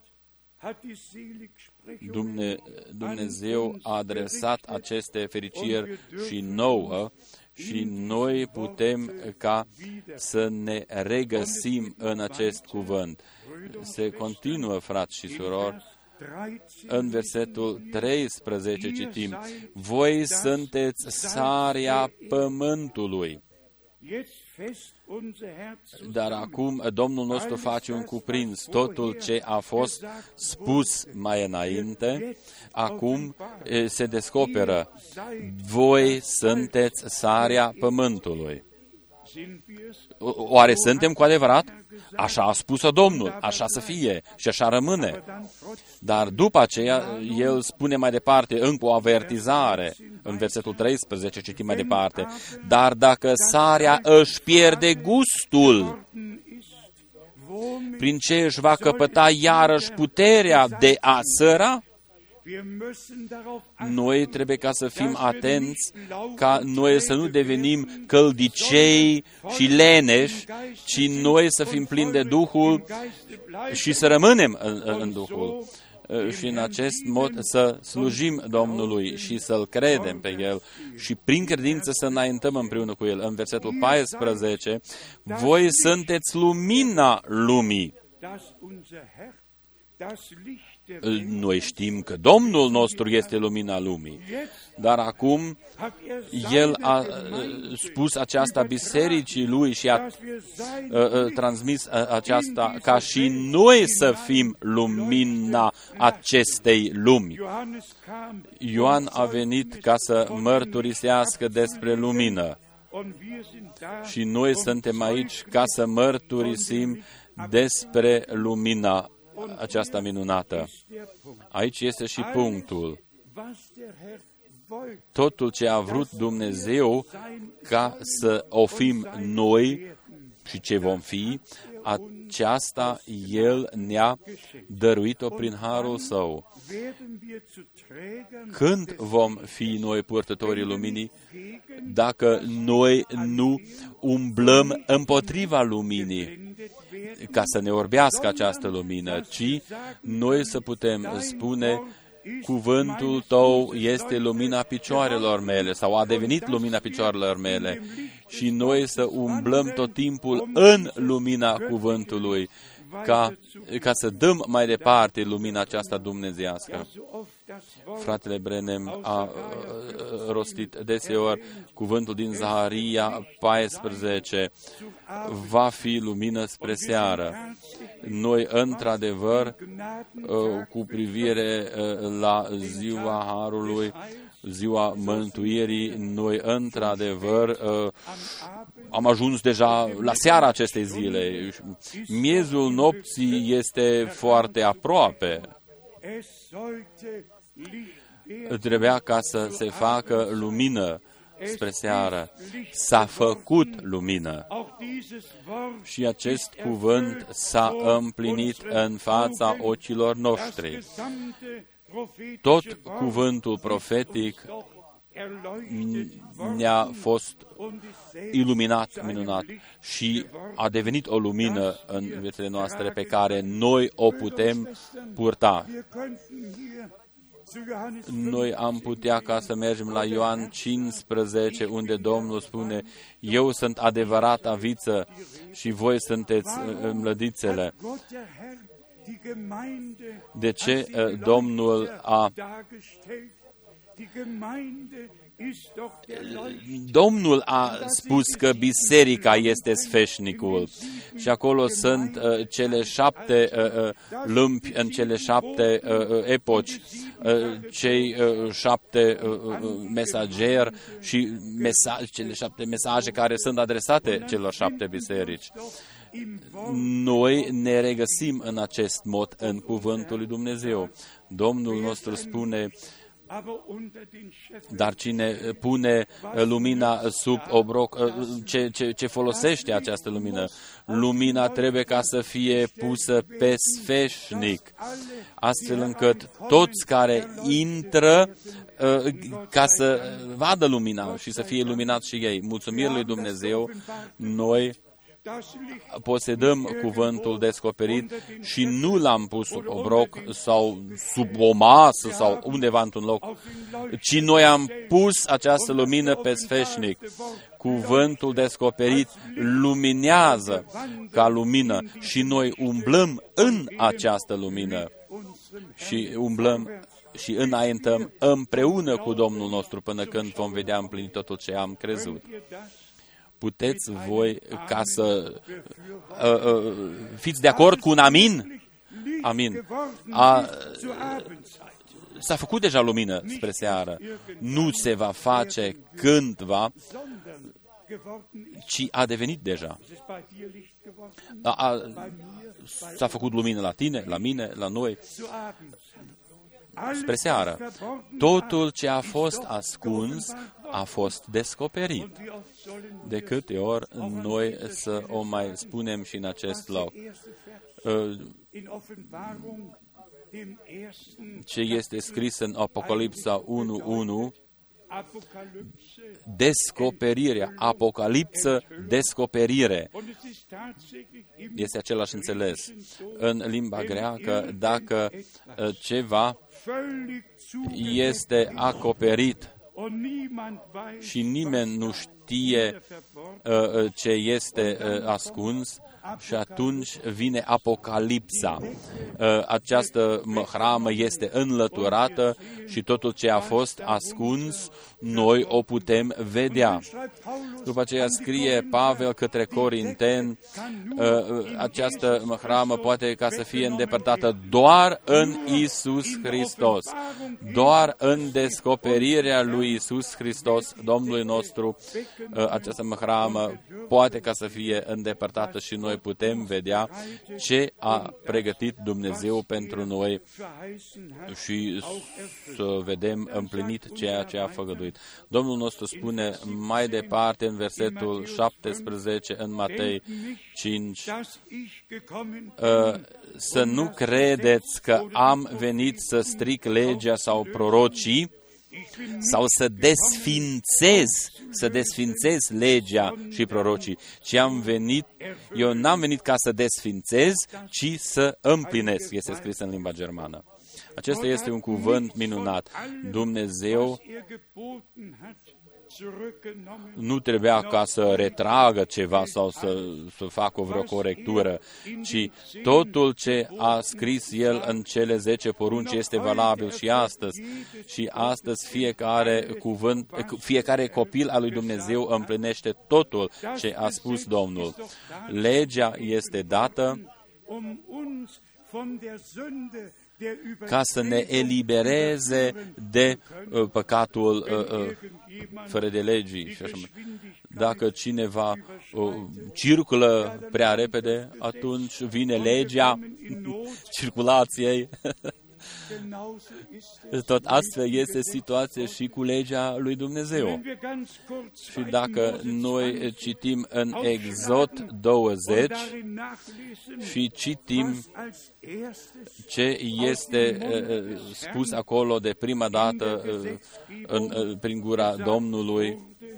Speaker 1: Dumnezeu a adresat aceste fericiri și nouă și noi putem ca să ne regăsim în acest cuvânt. Se continuă, frați și surori, în versetul 13 citim: voi sunteți sarea pământului. Dar acum Domnul nostru face un cuprins. Totul ce a fost spus mai înainte, acum se descoperă. Voi sunteți sarea pământului. Oare suntem cu adevărat? Așa a spus-o Domnul, așa să fie și așa rămâne. Dar după aceea, El spune mai departe, încă o avertizare, în versetul 13, citim mai departe: dar dacă sarea își pierde gustul, prin ce își va căpăta iarăși puterea de a săra? Noi trebuie ca să fim atenți, ca noi să nu devenim căldicei și leneși, ci noi să fim plini de Duhul și să rămânem în Duhul. Și în acest mod să slujim Domnului și să-L credem pe El și prin credință să înaintăm împreună cu El. În versetul 14, voi sunteți lumina lumii. Noi știm că Domnul nostru este lumina lumii, dar acum El a spus aceasta bisericii Lui și a transmis aceasta ca și noi să fim lumina acestei lumi. Ioan a venit ca să mărturisească despre lumină și noi suntem aici ca să mărturisim despre lumina aceasta minunată. Aici este și punctul. Totul ce a vrut Dumnezeu ca să o fim noi și ce vom fi, aceasta El ne-a dăruit-o prin harul Său. Când vom fi noi purtătorii luminii? Dacă noi nu umblăm împotriva luminii, ca să ne orbească această lumină, ci noi să putem spune: cuvântul Tău este lumina picioarelor mele, sau a devenit lumina picioarelor mele, și noi să umblăm tot timpul în lumina cuvântului, ca să dăm mai departe lumina aceasta dumnezeiască. Fratele Branham a rostit deseori cuvântul din Zaharia 14, va fi lumină spre seară. Noi, într-adevăr, cu privire la ziua Harului, ziua mântuirii, noi, într-adevăr, am ajuns deja la seara acestei zile. Miezul nopții este foarte aproape. Trebuia ca să se facă lumină spre seară. S-a făcut lumină. Și acest cuvânt s-a împlinit în fața ochilor noștri. Tot cuvântul profetic ne-a fost iluminat, minunat, și a devenit o lumină în viețile noastre pe care noi o putem purta. Noi am putea ca să mergem la Ioan 15, unde Domnul spune: eu sunt adevărata viță și voi sunteți mlădițele. De ce Domnul a spus că biserica este sfeșnicul și acolo sunt cele 7 lâmpi în cele 7 epoci, cei 7 mesageri și cele 7 mesaje care sunt adresate celor 7 biserici. Noi ne regăsim în acest mod în cuvântul lui Dumnezeu. Domnul nostru spune: Dar cine pune lumina sub obroc, ce folosește această lumină? Lumina trebuie ca să fie pusă pe sfeșnic, astfel încât toți care intră ca să vadă lumina și să fie luminați și ei. Mulțumiri lui Dumnezeu, noi posedăm cuvântul descoperit și nu l-am pus sub obroc sau sub o masă sau undeva într-un loc, ci noi am pus această lumină pe sfeșnic. Cuvântul descoperit luminează ca lumină și noi umblăm în această lumină și umblăm și înaintăm împreună cu Domnul nostru până când vom vedea împlinit totul ce am crezut. Puteți voi ca să fiți de acord cu un amin? Amin. S-a făcut deja lumină spre seară. Nu se va face cândva, ci a devenit deja. S-a făcut lumină la tine, la mine, la noi. Spre seară. Totul ce a fost ascuns a fost descoperit. De câte ori noi să o mai spunem și în acest loc. Ce este scris în Apocalipsa 1:1, descoperirea, apocalipsă, descoperire. Este același înțeles. În limba greacă, dacă ceva este acoperit și nimeni nu știe ce este ascuns, și atunci vine apocalipsa. Această hramă este înlăturată și totul ce a fost ascuns, noi o putem vedea. După aceea scrie Pavel către Corinteni, această hramă poate ca să fie îndepărtată doar în Iisus Hristos. Doar în descoperirea lui Iisus Hristos, Domnului nostru, această hramă poate ca să fie îndepărtată și noi putem vedea ce a pregătit Dumnezeu pentru noi și să vedem împlinit ceea ce a făgăduit. Domnul nostru spune mai departe în versetul 17 în Matei 5, să nu credeți că am venit să stric legea sau prorocii, sau să desfințez legea și prorocii, ci eu n-am venit ca să desfințez, ci să împlinesc, este scris în limba germană. Acesta este un cuvânt minunat. Dumnezeu nu trebuia ca să retragă ceva sau să facă vreo corectură, ci totul ce a scris El în cele 10 porunci este valabil și astăzi. Și astăzi fiecare copil al lui Dumnezeu împlinește totul ce a spus Domnul. Legea este dată ca să ne elibereze de păcatul fără de legii. Dacă cineva circulă prea repede, atunci vine legea circulației. Tot astfel este situația și cu legea lui Dumnezeu. Și dacă noi citim în Exod 20 și citim ce este spus acolo de prima dată prin gura Domnului,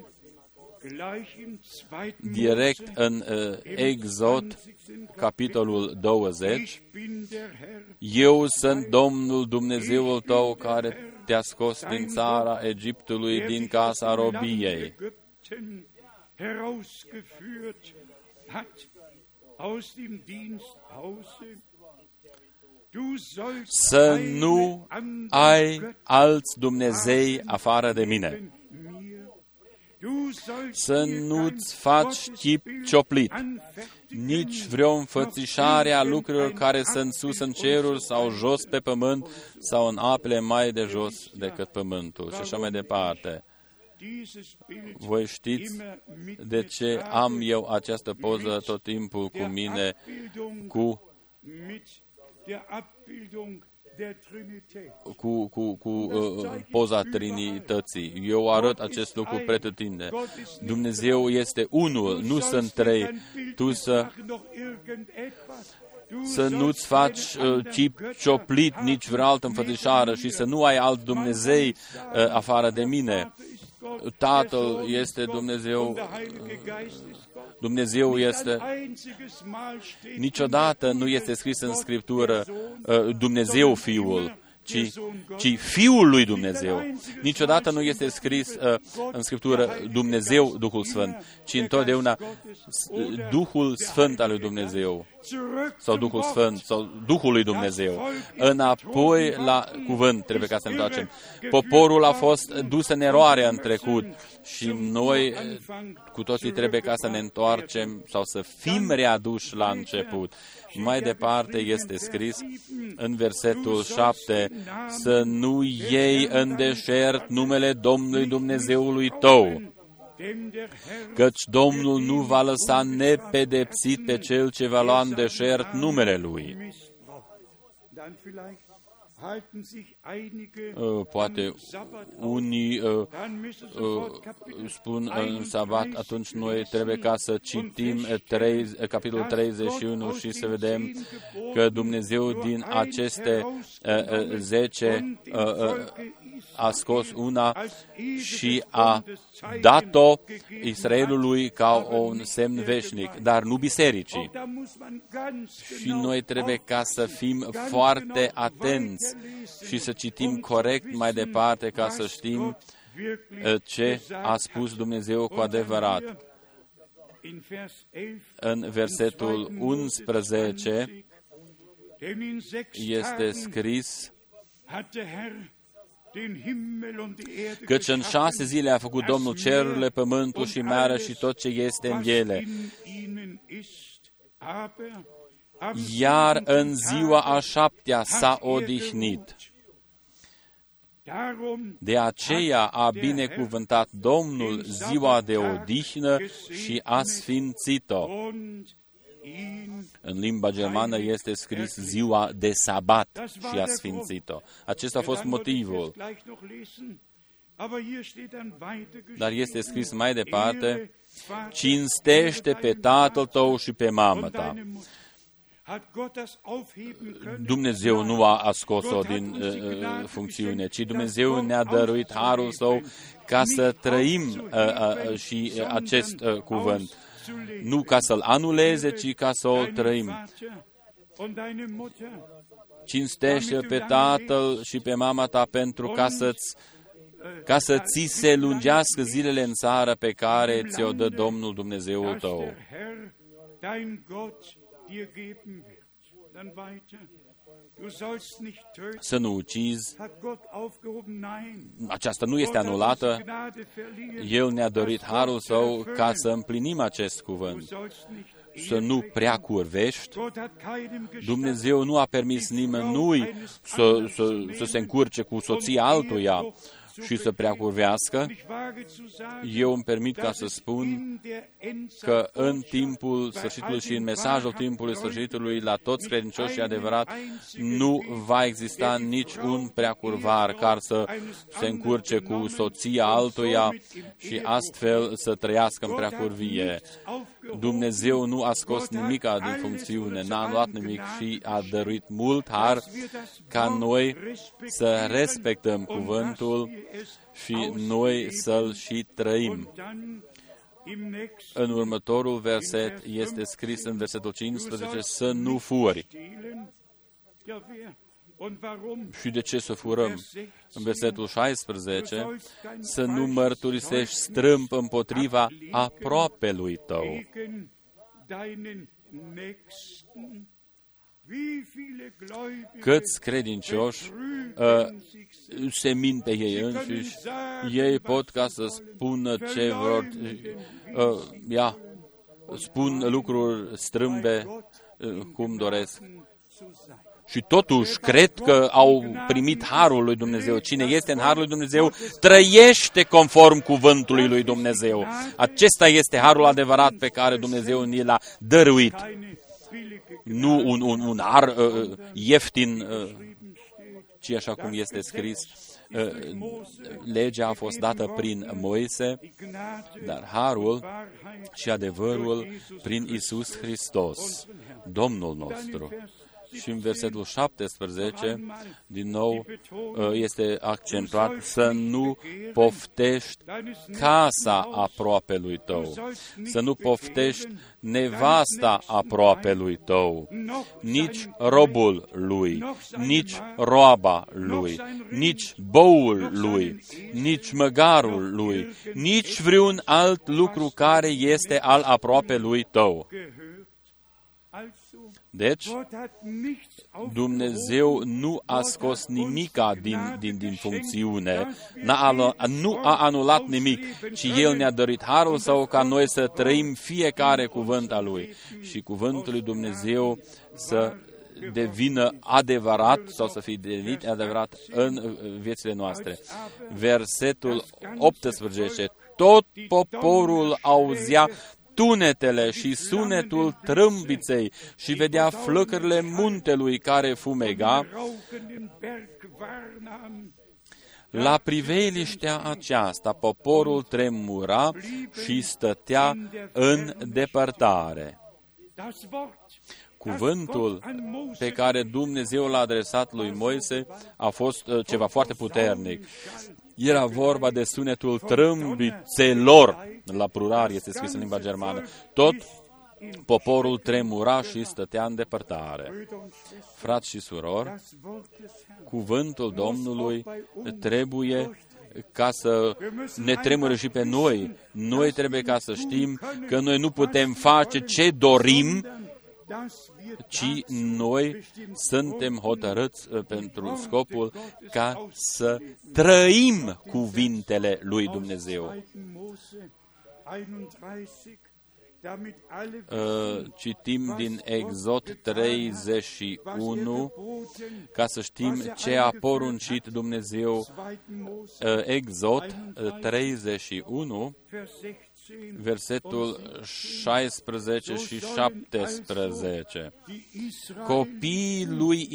Speaker 1: direct în Exod, capitolul 20, eu sunt Domnul Dumnezeul tău care te-a scos din țara Egiptului, din casa robiei. Să nu ai alți Dumnezei afară de mine. Să nu-ți faci chip cioplit, nici vreo înfățișare a lucrurilor care sunt sus în ceruri sau jos pe pământ sau în apele mai de jos decât pământul și așa mai departe. Voi știți de ce am eu această poză tot timpul cu mine, cu cu poza Trinității. Eu arăt acest lucru pretutinde. Dumnezeu este unul, nu sunt trei. Tu să nu-ți faci chip cioplit nici vreo altă înfățișară și să nu ai alt Dumnezei afară de mine. Tatăl este Dumnezeu. Dumnezeu este. Niciodată nu este scris în Scriptură Dumnezeu Fiul, ci Fiul lui Dumnezeu. Niciodată nu este scris în Scriptură Dumnezeu Duhul Sfânt, ci întotdeauna Duhul Sfânt al lui Dumnezeu sau Duhul Sfânt sau Duhul lui Dumnezeu. Înapoi la cuvânt trebuie ca să ne întoarcem. Poporul a fost dus în eroare în trecut și noi cu toții trebuie ca să ne întoarcem sau să fim readuși la început. Mai departe este scris în versetul 7, să nu iei în deșert numele Domnului Dumnezeului tău, căci Domnul nu va lăsa nepedepsit pe cel ce va lua în deșert numele Lui. Poate unii spun în sabat, atunci noi trebuie ca să citim capitolul 31 și să vedem că Dumnezeu din aceste 10 a scos una și a dat-o Israelului ca un semn veșnic, dar nu bisericii. Și noi trebuie ca să fim foarte atenți și să citim corect mai departe ca să știm ce a spus Dumnezeu cu adevărat. În versetul 11 este scris, căci în 6 zile a făcut Domnul cerurile, pământul și marea și tot ce este în ele. Iar în ziua a 7-a s-a odihnit. De aceea a binecuvântat Domnul ziua de odihnă și a sfințit-o. În limba germană este scris ziua de sabat și a sfințit-o. Acesta a fost motivul. Dar este scris mai departe, cinstește pe tatăl tău și pe mama ta. Dumnezeu nu a scos-o din funcțiune, ci Dumnezeu ne-a dăruit harul Său ca să trăim și acest cuvânt. Nu ca să-l anuleze, ci ca să o trăim. Cinstește pe tatăl și pe mama ta pentru ca să ți se lungească zilele în țară pe care ți-o dă Domnul Dumnezeul tău. Să nu ucizi. Aceasta nu este anulată. El ne-a dorit harul Său ca să împlinim acest cuvânt. Să nu prea curvești. Dumnezeu nu a permis nimănui să se încurce cu soția altuia și să prea curvească. Eu îmi permit ca să spun că în timpul sfârșitului și în mesajul timpului sfârșitului la toți credincioșii adevărat nu va exista nici un preacurvar care să se încurce cu soția altuia și astfel să trăiască în preacurvie. Dumnezeu nu a scos nimica din funcțiune, n-a luat nimic și a dăruit mult har ca noi să respectăm cuvântul și noi să-l și trăim. În următorul verset este scris în versetul 15 să nu furi. Și de ce să furăm? În versetul 16, să nu mărturisești strâmb împotriva aproapelui tău. Câți credincioși se mint pe ei înșiși, ei pot ca să spună ce vor, spun lucruri strâmbe cum doresc. Și totuși cred că au primit harul lui Dumnezeu. Cine este în harul lui Dumnezeu trăiește conform cuvântului lui Dumnezeu. Acesta este harul adevărat pe care Dumnezeu ni l-a dăruit. Nu un har ieftin ci așa cum este scris, legea a fost dată prin Moise, dar harul și adevărul prin Iisus Hristos, Domnul nostru. Și în versetul 17, din nou, este accentuat să nu poftești casa aproapelui tău, să nu poftești nevasta aproapelui tău, nici robul lui, nici roaba lui, nici boul lui, nici măgarul lui, nici vreun alt lucru care este al aproapelui tău. Deci, Dumnezeu nu a scos nimica din funcțiune, nu a anulat nimic, ci El ne-a dărit harul Său ca noi să trăim fiecare cuvânt al Lui. Și cuvântul lui Dumnezeu să devină adevărat sau să fie devenit adevărat în viețile noastre. Versetul 18. Tot poporul auzea tunetele și sunetul trâmbiței și vedea flăcările muntelui care fumega. La priveliștea aceasta poporul tremura și stătea în depărtare. Cuvântul pe care Dumnezeu l-a adresat lui Moise a fost ceva foarte puternic. Era vorba de sunetul trâmbițelor, la plural este scris în limba germană. Tot poporul tremura și stătea în depărtare. Frați și surori, cuvântul Domnului trebuie ca să ne tremure și pe noi. Noi trebuie ca să știm că noi nu putem face ce dorim, ci noi suntem hotărâți pentru scopul ca să trăim cuvintele lui Dumnezeu. Citim din Exod 31 ca să știm ce a poruncit Dumnezeu. Exod 31, versetul 16 și 17. Copiii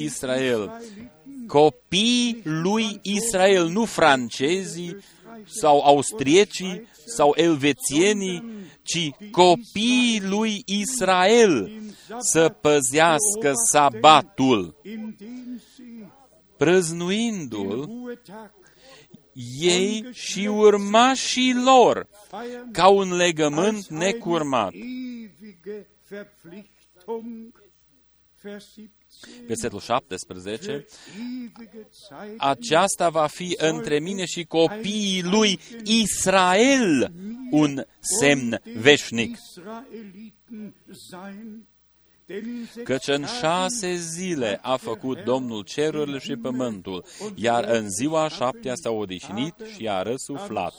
Speaker 1: lui Israel, nu francezii sau austriecii sau elvețienii, ci copiii lui Israel să păzească sabatul, prăznuindu-l ei și urmașii lor ca un legământ necurmat. Versetul 17. Aceasta va fi între mine și copiii lui Israel un semn veșnic. Căci în 6 zile a făcut Domnul cerurile și pământul, iar în ziua 7-a s-a odihnit și a răsuflat.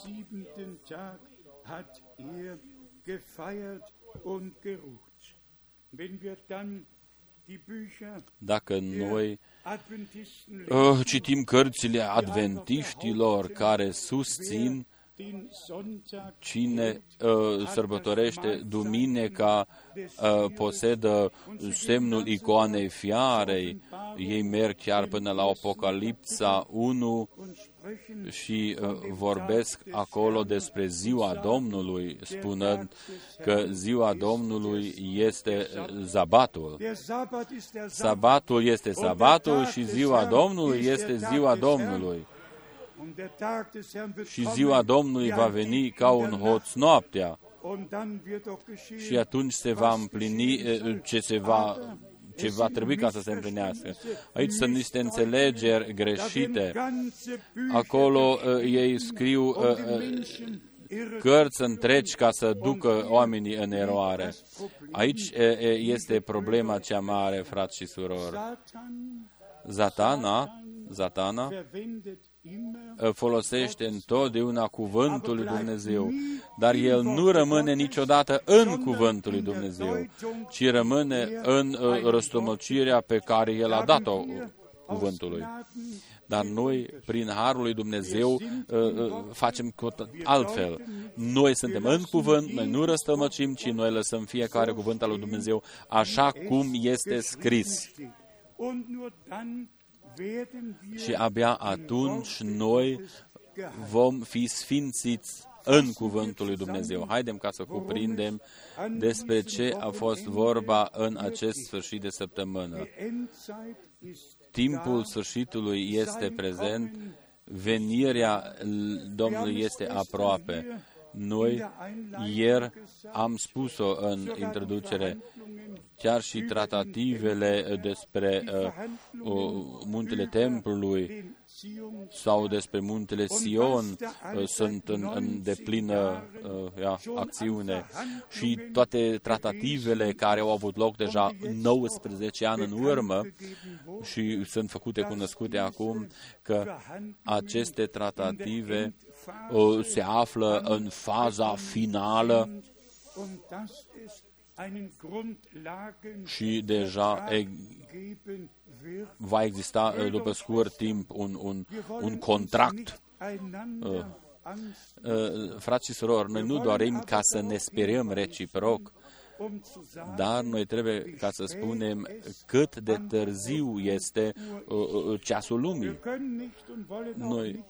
Speaker 1: Dacă noi citim cărțile adventiștilor care susțin cine sărbătorește duminica posedă semnul icoanei fiarei, ei merg chiar până la Apocalipsa 1 și vorbesc acolo despre ziua Domnului, spunând că ziua Domnului este sabatul. Sabatul este sabatul și ziua Domnului este ziua Domnului. Și ziua Domnului va veni ca un hoț noaptea. Și atunci se va împlini ce va trebui ca să se împlinească. Aici sunt niște înțelegeri greșite. Acolo ei scriu cărți întregi ca să ducă oamenii în eroare. Aici este problema cea mare, frați și surori. Satana folosește întotdeauna cuvântul lui Dumnezeu, dar el nu rămâne niciodată în cuvântul lui Dumnezeu, ci rămâne în răstămăcirea pe care el a dat-o cuvântului. Dar noi, prin harul lui Dumnezeu, facem altfel. Noi suntem în cuvânt, noi nu răstămăcim, ci noi lăsăm fiecare cuvânt al lui Dumnezeu așa cum este scris. și abia atunci noi vom fi sfințiți în Cuvântul lui Dumnezeu. Haidem ca să cuprindem despre ce a fost vorba în acest sfârșit de săptămână. Timpul sfârșitului este prezent, venirea Domnului este aproape. Noi ieri am spus-o în introducere, chiar și tratativele despre muntele templului sau despre muntele Sion sunt în deplină acțiune și toate tratativele care au avut loc deja 19 ani în urmă și sunt făcute cunoscute acum, că aceste tratative se află în faza finală și deja va exista după scurt timp un contract. Frați și surori, noi nu dorim ca să ne sperăm reciproc, dar noi trebuie ca să spunem cât de târziu este ceasul lumii. Noi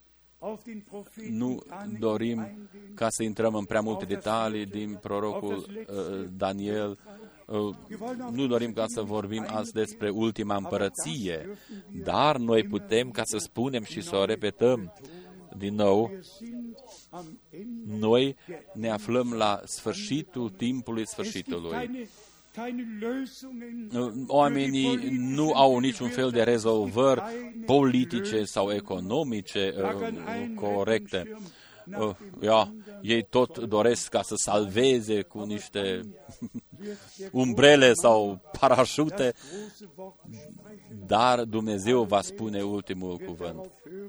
Speaker 1: nu dorim ca să intrăm în prea multe detalii din prorocul Daniel. Nu dorim ca să vorbim azi despre ultima împărăție, dar noi putem ca să spunem și să o repetăm din nou. Noi ne aflăm la sfârșitul timpului sfârșitului. Oamenii nu au niciun fel de rezolvări politice sau economice corecte. Ei tot doresc ca să salveze cu niște umbrele sau parașute, dar Dumnezeu va spune ultimul cuvânt.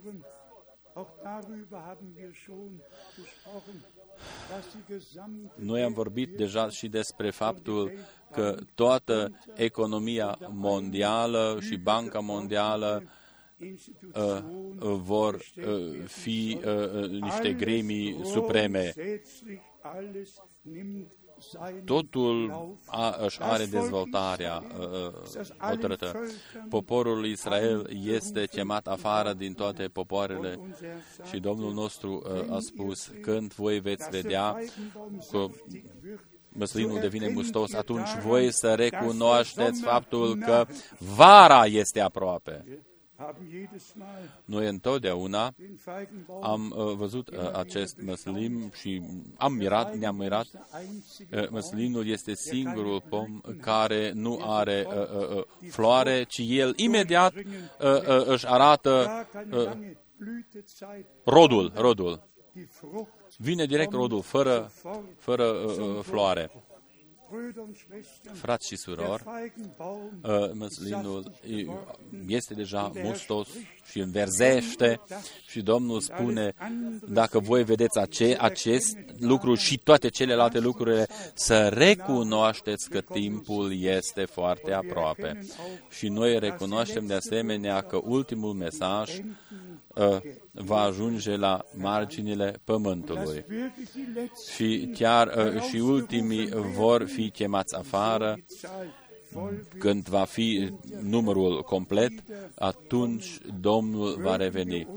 Speaker 1: Noi am vorbit deja și despre faptul că toată economia mondială și Banca Mondială vor fi niște gremii supreme. Totul își are dezvoltarea hotărâtă. Poporul Israel este chemat afară din toate popoarele și Domnul nostru a spus, când voi veți vedea că măslinul devine mustos, atunci voi să recunoașteți faptul că vara este aproape. Noi întotdeauna am văzut acest măslin și ne-am mirat. Măslinul este singurul pom care nu are floare, ci el imediat își arată rodul. Vine direct rodul, fără floare. Frați și surori, măslinul este deja mustos și înverzește și Domnul spune, dacă voi vedeți acest lucru și toate celelalte lucruri, să recunoașteți că timpul este foarte aproape. Și noi recunoaștem de asemenea că ultimul mesaj va ajunge la marginile pământului. Și chiar și ultimii vor fi chemați afară. Când va fi numărul complet, atunci Domnul va reveni.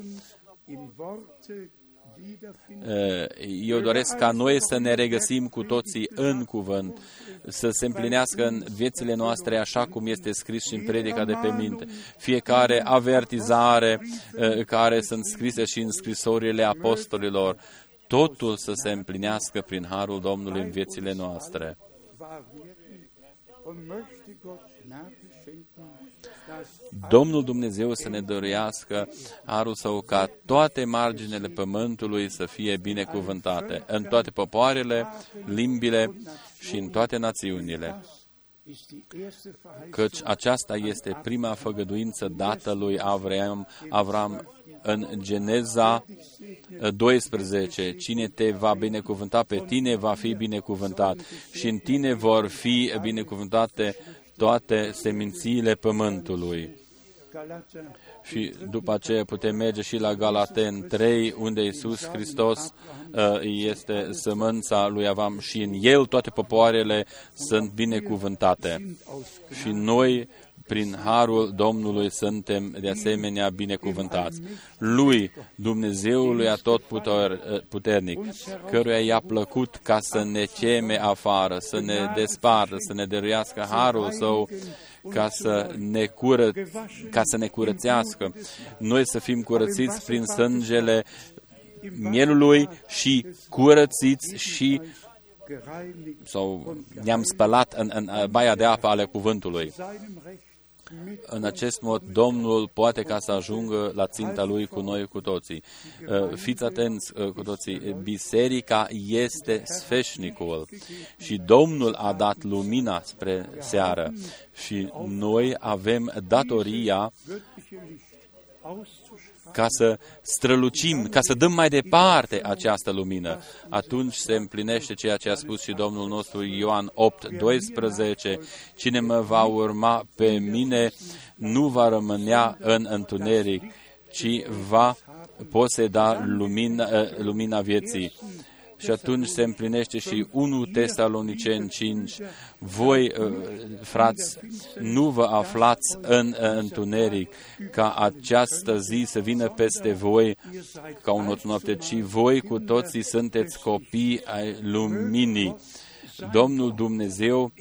Speaker 1: Eu doresc ca noi să ne regăsim cu toții în cuvânt, să se împlinească în viețile noastre așa cum este scris și în predica de pe minte. Fiecare avertizare care sunt scrise și în scrisorile apostolilor, totul să se împlinească prin harul Domnului în viețile noastre. Domnul Dumnezeu să ne dăruiască harul Său ca toate marginile pământului să fie binecuvântate, în toate popoarele, limbile și în toate națiunile. Căci aceasta este prima făgăduință dată lui Avram în Geneza 12. Cine te va binecuvânta pe tine va fi binecuvântat și în tine vor fi binecuvântate toate semințiile pământului. Și după aceea putem merge și la Galaten 3, unde Iisus Hristos este sămânța lui Avram și în El toate popoarele sunt binecuvântate. Și noi prin harul Domnului suntem de asemenea binecuvântați. Lui, Dumnezeului atotputernic, căruia i-a plăcut ca să ne cheme afară, să ne despartă, să ne dăruiască harul Său, ca să ne curățească, noi să fim curățiți prin sângele mielului și curățiți și sau ne-am spălat în baia de apă ale cuvântului. În acest mod, Domnul poate ca să ajungă la ținta Lui cu noi, cu toții. Fiți atenți cu toții, biserica este sfeșnicul și Domnul a dat lumina spre seară și noi avem datoria ca să strălucim, ca să dăm mai departe această lumină. Atunci se împlinește ceea ce a spus și Domnul nostru Ioan 8:12. Cine mă va urma pe mine nu va rămânea în întuneric, ci va poseda lumina vieții. Și atunci se împlinește și 1 Tesaloniceni 5. Voi, frați, nu vă aflați în întuneric, ca această zi să vină peste voi ca o noapte, ci voi cu toții sunteți copii ai luminii. Domnul Dumnezeu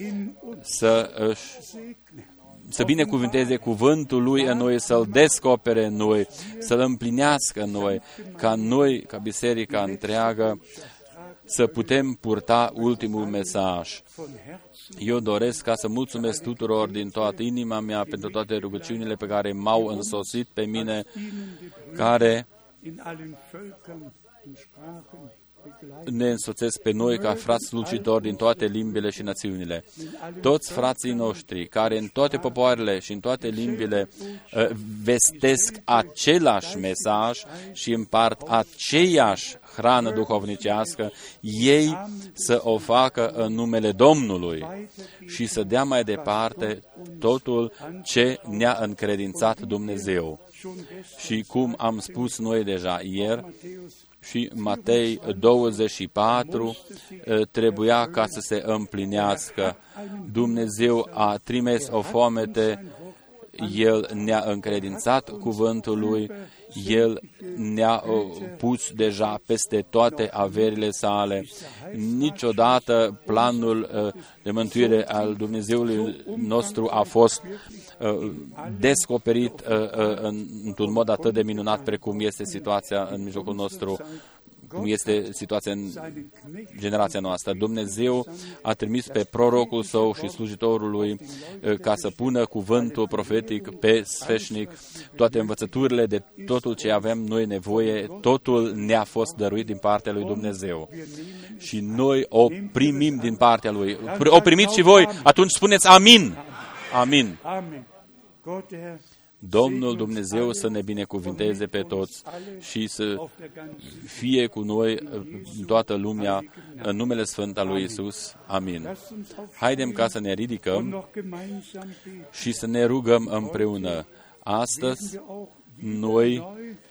Speaker 1: să binecuvânteze cuvântul Lui în noi, să-L descopere în noi, să-L împlinească în noi, ca noi, ca biserica întreagă, să putem purta ultimul mesaj. Eu doresc ca să mulțumesc tuturor din toată inima mea pentru toate rugăciunile pe care m-au însoțit pe mine, care ne însoțesc pe noi ca frați slujitori din toate limbile și națiunile. Toți frații noștri care în toate popoarele și în toate limbile vestesc același mesaj și împart aceeași hrană duhovnicească, ei să o facă în numele Domnului și să dea mai departe totul ce ne-a încredințat Dumnezeu. Și cum am spus noi deja ieri, și Matei 24 trebuia ca să se împlinească. Dumnezeu a trimis o foamete, El ne-a încredințat cuvântul Lui, El ne-a pus deja peste toate averile sale. Niciodată planul de mântuire al Dumnezeului nostru a fost descoperit într-un mod atât de minunat precum este situația în mijlocul nostru, cum este situația în generația noastră. Dumnezeu a trimis pe prorocul Său și slujitorul Lui ca să pună cuvântul profetic pe sfeșnic. Toate învățăturile de totul ce avem noi nevoie, totul ne-a fost dăruit din partea lui Dumnezeu. Și noi o primim din partea Lui. O primiți și voi? Atunci spuneți amin! Amin! Domnul Dumnezeu să ne binecuvinteze pe toți și să fie cu noi în toată lumea, în numele Sfânt al lui Iisus. Amin. Haidem ca să ne ridicăm și să ne rugăm împreună. Astăzi, noi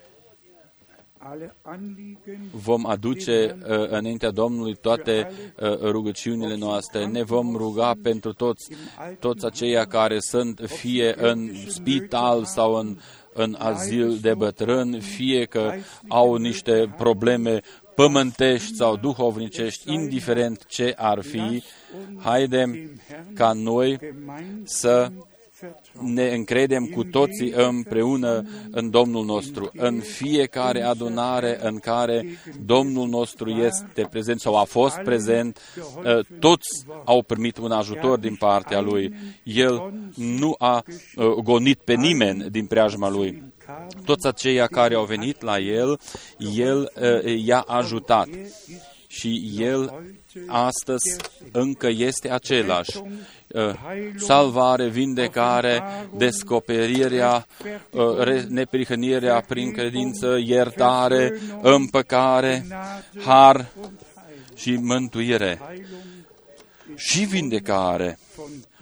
Speaker 1: vom aduce înaintea Domnului toate rugăciunile noastre. Ne vom ruga pentru toți aceia care sunt fie în spital sau în azil de bătrâni, fie că au niște probleme pământești sau duhovnicești, indiferent ce ar fi. Haidem ca noi să ne încredem cu toții împreună în Domnul nostru. În fiecare adunare în care Domnul nostru este prezent sau a fost prezent, toți au primit un ajutor din partea Lui. El nu a gonit pe nimeni din preajma Lui. Toți aceia care au venit la El, El i-a ajutat. Și El astăzi încă este același. Salvare, vindecare, descoperirea, neprihănirea prin credință, iertare, împăcare, har și mântuire și vindecare.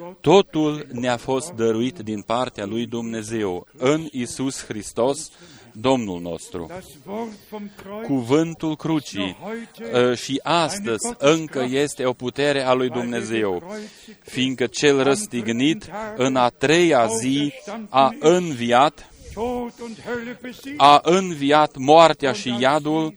Speaker 1: Totul ne-a fost dăruit din partea lui Dumnezeu în Iisus Hristos, Domnul nostru. Cuvântul crucii și astăzi încă este o putere a lui Dumnezeu, fiindcă cel răstignit în a treia zi a înviat moartea și iadul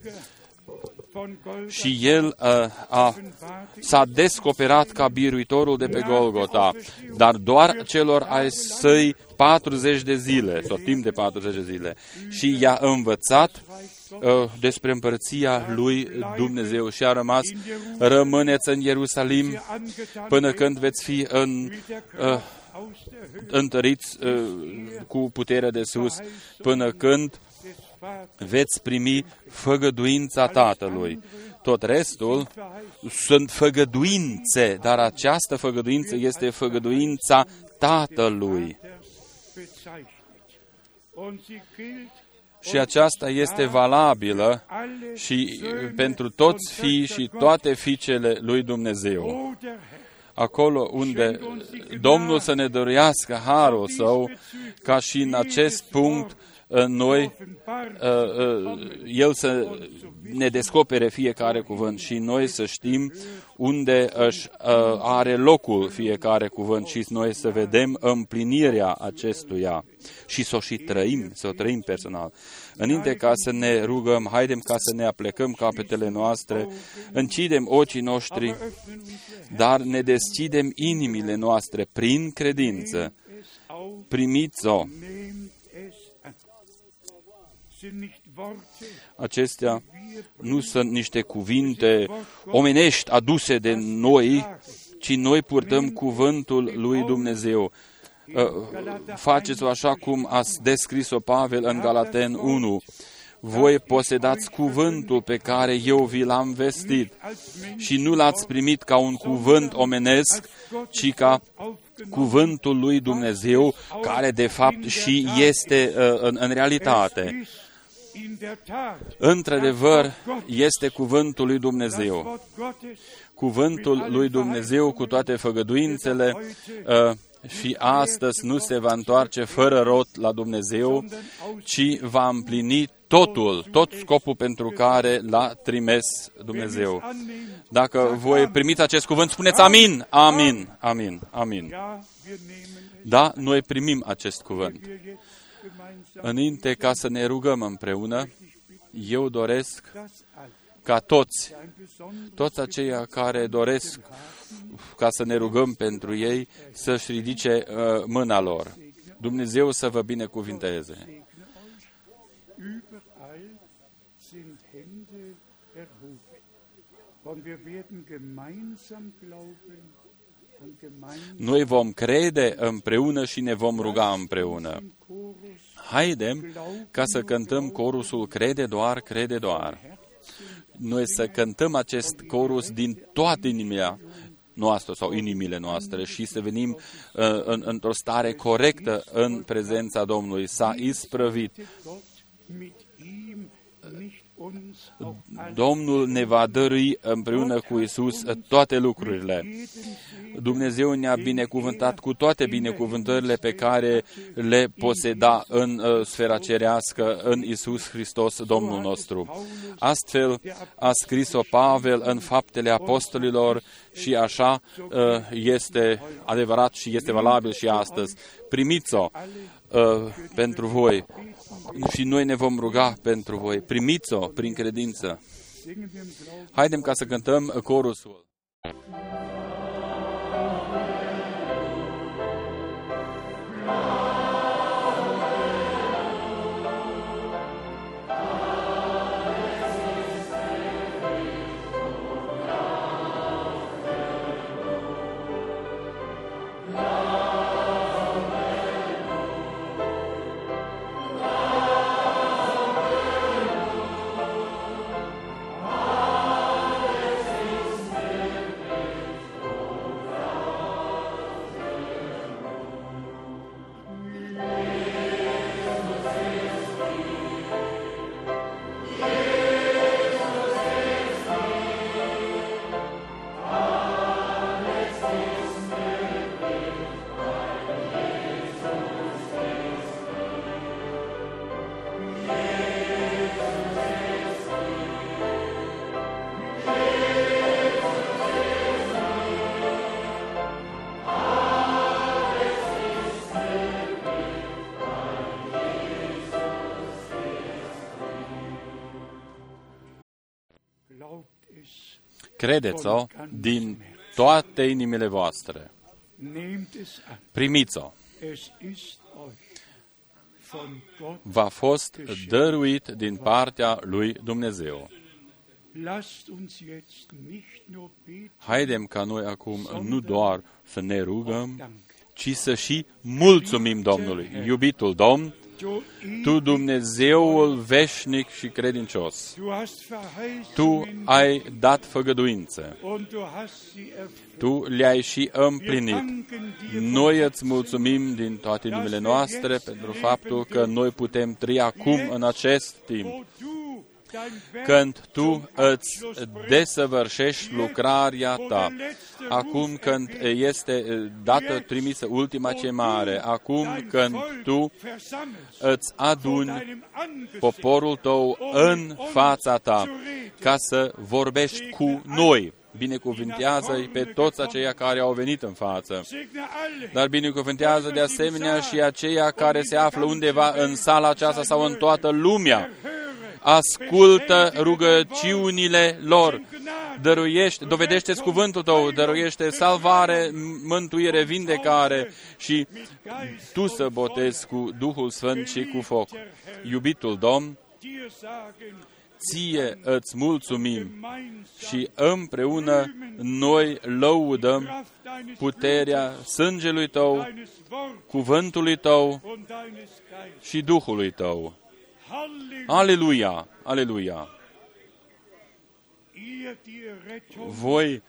Speaker 1: și el s-a descoperat ca biruitorul de pe Golgota, dar doar celor ai săi 40 de zile, sau timp de 40 de zile, și i-a învățat despre împărăția lui Dumnezeu și a rămas: rămâneți în Ierusalim până când veți fi întăriți cu putere de sus, până când veți primi făgăduința Tatălui. Tot restul sunt făgăduințe, dar această făgăduință este făgăduința Tatălui. Și aceasta este valabilă și pentru toți fiii și toate fiicele lui Dumnezeu. Acolo unde Domnul să ne dăruiască harul Său, ca și în acest punct noi, El să ne descopere fiecare cuvânt și noi să știm unde are locul fiecare cuvânt și noi să vedem împlinirea acestuia și să o și trăim, să o trăim personal. Înainte ca să ne rugăm, haidem ca să ne aplecăm capetele noastre, închidem ochii noștri, dar ne deschidem inimile noastre prin credință. Primiți-o. Acestea nu sunt niște cuvinte omenești aduse de noi, ci noi purtăm cuvântul lui Dumnezeu. Faceți-o așa cum a descris-o Pavel în Galaten 1. Voi posedați cuvântul pe care eu vi l-am vestit și nu l-ați primit ca un cuvânt omenesc, ci ca cuvântul lui Dumnezeu, care de fapt și este în realitate. Într-adevăr, este cuvântul lui Dumnezeu. Cuvântul lui Dumnezeu cu toate făgăduințele și astăzi nu se va întoarce fără rod la Dumnezeu, ci va împlini tot scopul pentru care l-a trimis Dumnezeu. Dacă voi primiți acest cuvânt, spuneți amin, amin, amin, amin. Da, noi primim acest cuvânt. Înainte ca să ne rugăm împreună, eu doresc ca toți aceia care doresc ca să ne rugăm pentru ei, să-și ridice mâna lor. Dumnezeu să vă binecuvinteze. Noi vom crede împreună și ne vom ruga împreună. Haidem ca să cântăm corusul Crede doar, crede doar. Noi să cântăm acest corus din toată inima noastră sau inimile noastre și să venim într-o stare corectă în prezența Domnului. S-a isprăvit. Domnul ne va dărui împreună cu Iisus toate lucrurile. Dumnezeu ne-a binecuvântat cu toate binecuvântările pe care le poseda în sfera cerească, în Iisus Hristos, Domnul nostru. Astfel a scris-o Pavel în Faptele Apostolilor și așa este adevărat și este valabil și astăzi. Primiți-o pentru voi și noi ne vom ruga pentru voi. Primiți-o prin credință. Haidem ca să cântăm corusul. Credeți-o din toate inimile voastre. Primiți-o. V-a fost dăruit din partea lui Dumnezeu. Haidem ca noi acum nu doar să ne rugăm, ci să și mulțumim Domnului. Iubitul Domn, Tu, Dumnezeul veșnic și credincios, Tu ai dat făgăduințe, Tu le-ai și împlinit. Noi îți mulțumim din toate inimile noastre pentru faptul că noi putem trăi acum în acest timp, când Tu îți desăvârșești lucrarea Ta, acum când este dată trimisă ultima chemare, acum când Tu îți aduni poporul Tău în fața Ta, ca să vorbești cu noi. Binecuvintează-i pe toți aceia care au venit în față, dar binecuvintează de asemenea și aceia care se află undeva în sala aceasta sau în toată lumea. Ascultă rugăciunile lor, dovedește-ți cuvântul Tău, dăruiește salvare, mântuire, vindecare și Tu să botezi cu Duhul Sfânt și cu foc. Iubitul Domn, Ție îți mulțumim și împreună noi lăudăm puterea sângelui Tău, cuvântului Tău și Duhului Tău. Aleluia! Aleluia! Voi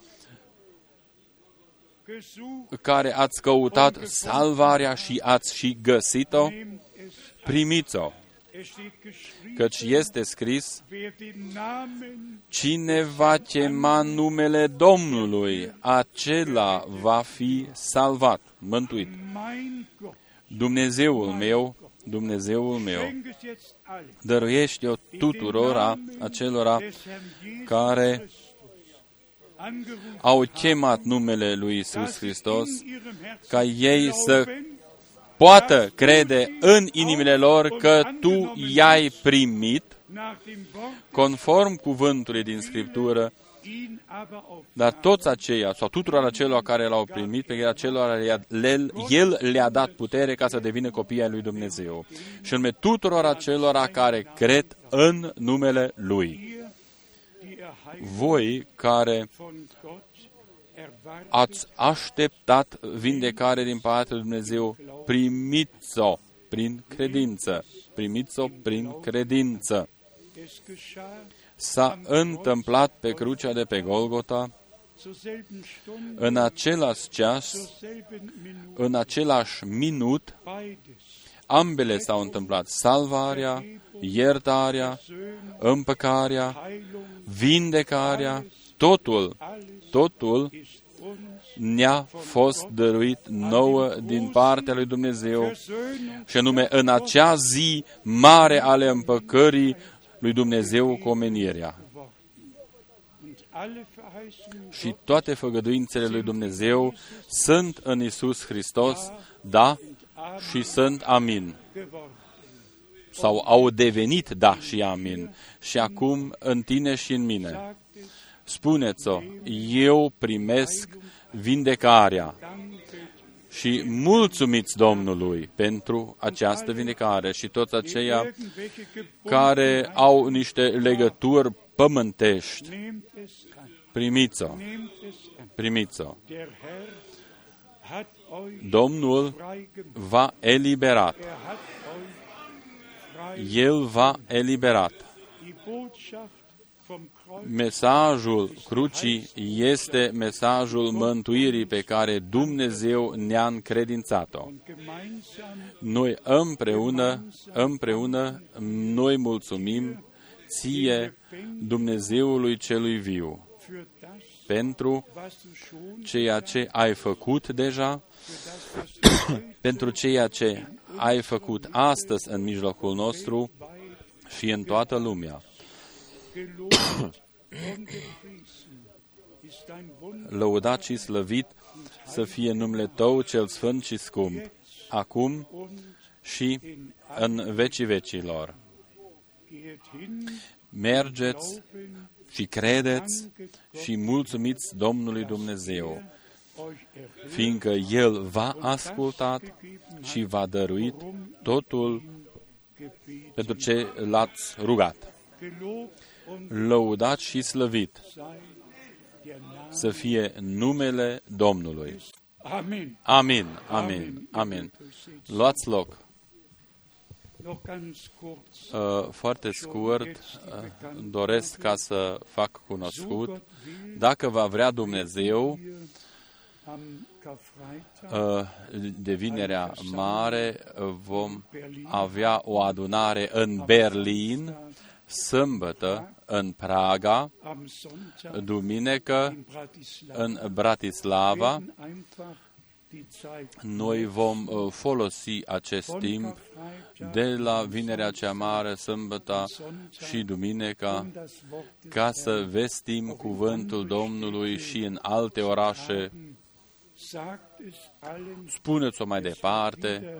Speaker 1: care ați căutat salvarea și ați și găsit-o, primiți-o. Căci este scris, cine va chema numele Domnului, acela va fi salvat, mântuit. Dumnezeul meu, Dumnezeul meu, dăruiește-o tuturora acelora care au chemat numele lui Iisus Hristos, ca ei să poată crede în inimile lor că Tu i-ai primit, conform cuvântului din Scriptură, dar toți aceia, sau tuturor acelor care l-au primit, pe acelor El le-a dat putere ca să devină copii ai lui Dumnezeu. Și anume tuturor acelora care cred în numele Lui. Voi care ați așteptat vindecare din partea lui Dumnezeu, primiți-o prin credință. Primiți-o prin credință. S-a întâmplat pe crucea de pe Golgota, în același ceas, în același minut, ambele s-au întâmplat. Salvarea, iertarea, împăcarea, vindecarea, totul ne-a fost dăruit nouă din partea lui Dumnezeu, și anume în acea zi mare ale împăcării lui Dumnezeu cu omenirea. Și toate făgăduințele lui Dumnezeu sunt în Iisus Hristos, da, și sunt amin. Sau au devenit da și amin. Și acum în tine și în mine. Spuneți-o, eu primesc vindecarea. Și mulțumiți Domnului pentru această vindecare. Și toți aceia care au niște legături pământești, primiți-o. Primiți-o. Domnul v-a eliberat. El v-a eliberat. Mesajul crucii este mesajul mântuirii pe care Dumnezeu ne-a încredințat-o. Noi împreună, noi mulțumim Ție, Dumnezeului celui viu, pentru ceea ce ai făcut deja, pentru ceea ce ai făcut astăzi în mijlocul nostru și în toată lumea. Lăudat și slăvit să fie numele Tău cel sfânt și scump, acum și în vecii vecilor. Mergeți și credeți și mulțumiți Domnului Dumnezeu, fiindcă El v-a ascultat și v-a dăruit totul pentru ce l-ați rugat. Lăudat și slăvit să fie numele Domnului. Amin, amin, amin. Luați loc. Foarte scurt, doresc ca să fac cunoscut, dacă va vrea Dumnezeu, de Vinerea Mare vom avea o adunare în Berlin, sâmbătă în Praga, duminică în Bratislava. Noi vom folosi acest timp de la Vinerea cea Mare, sâmbătă și duminica, ca să vestim cuvântul Domnului și în alte orașe. Spuneți-o mai departe.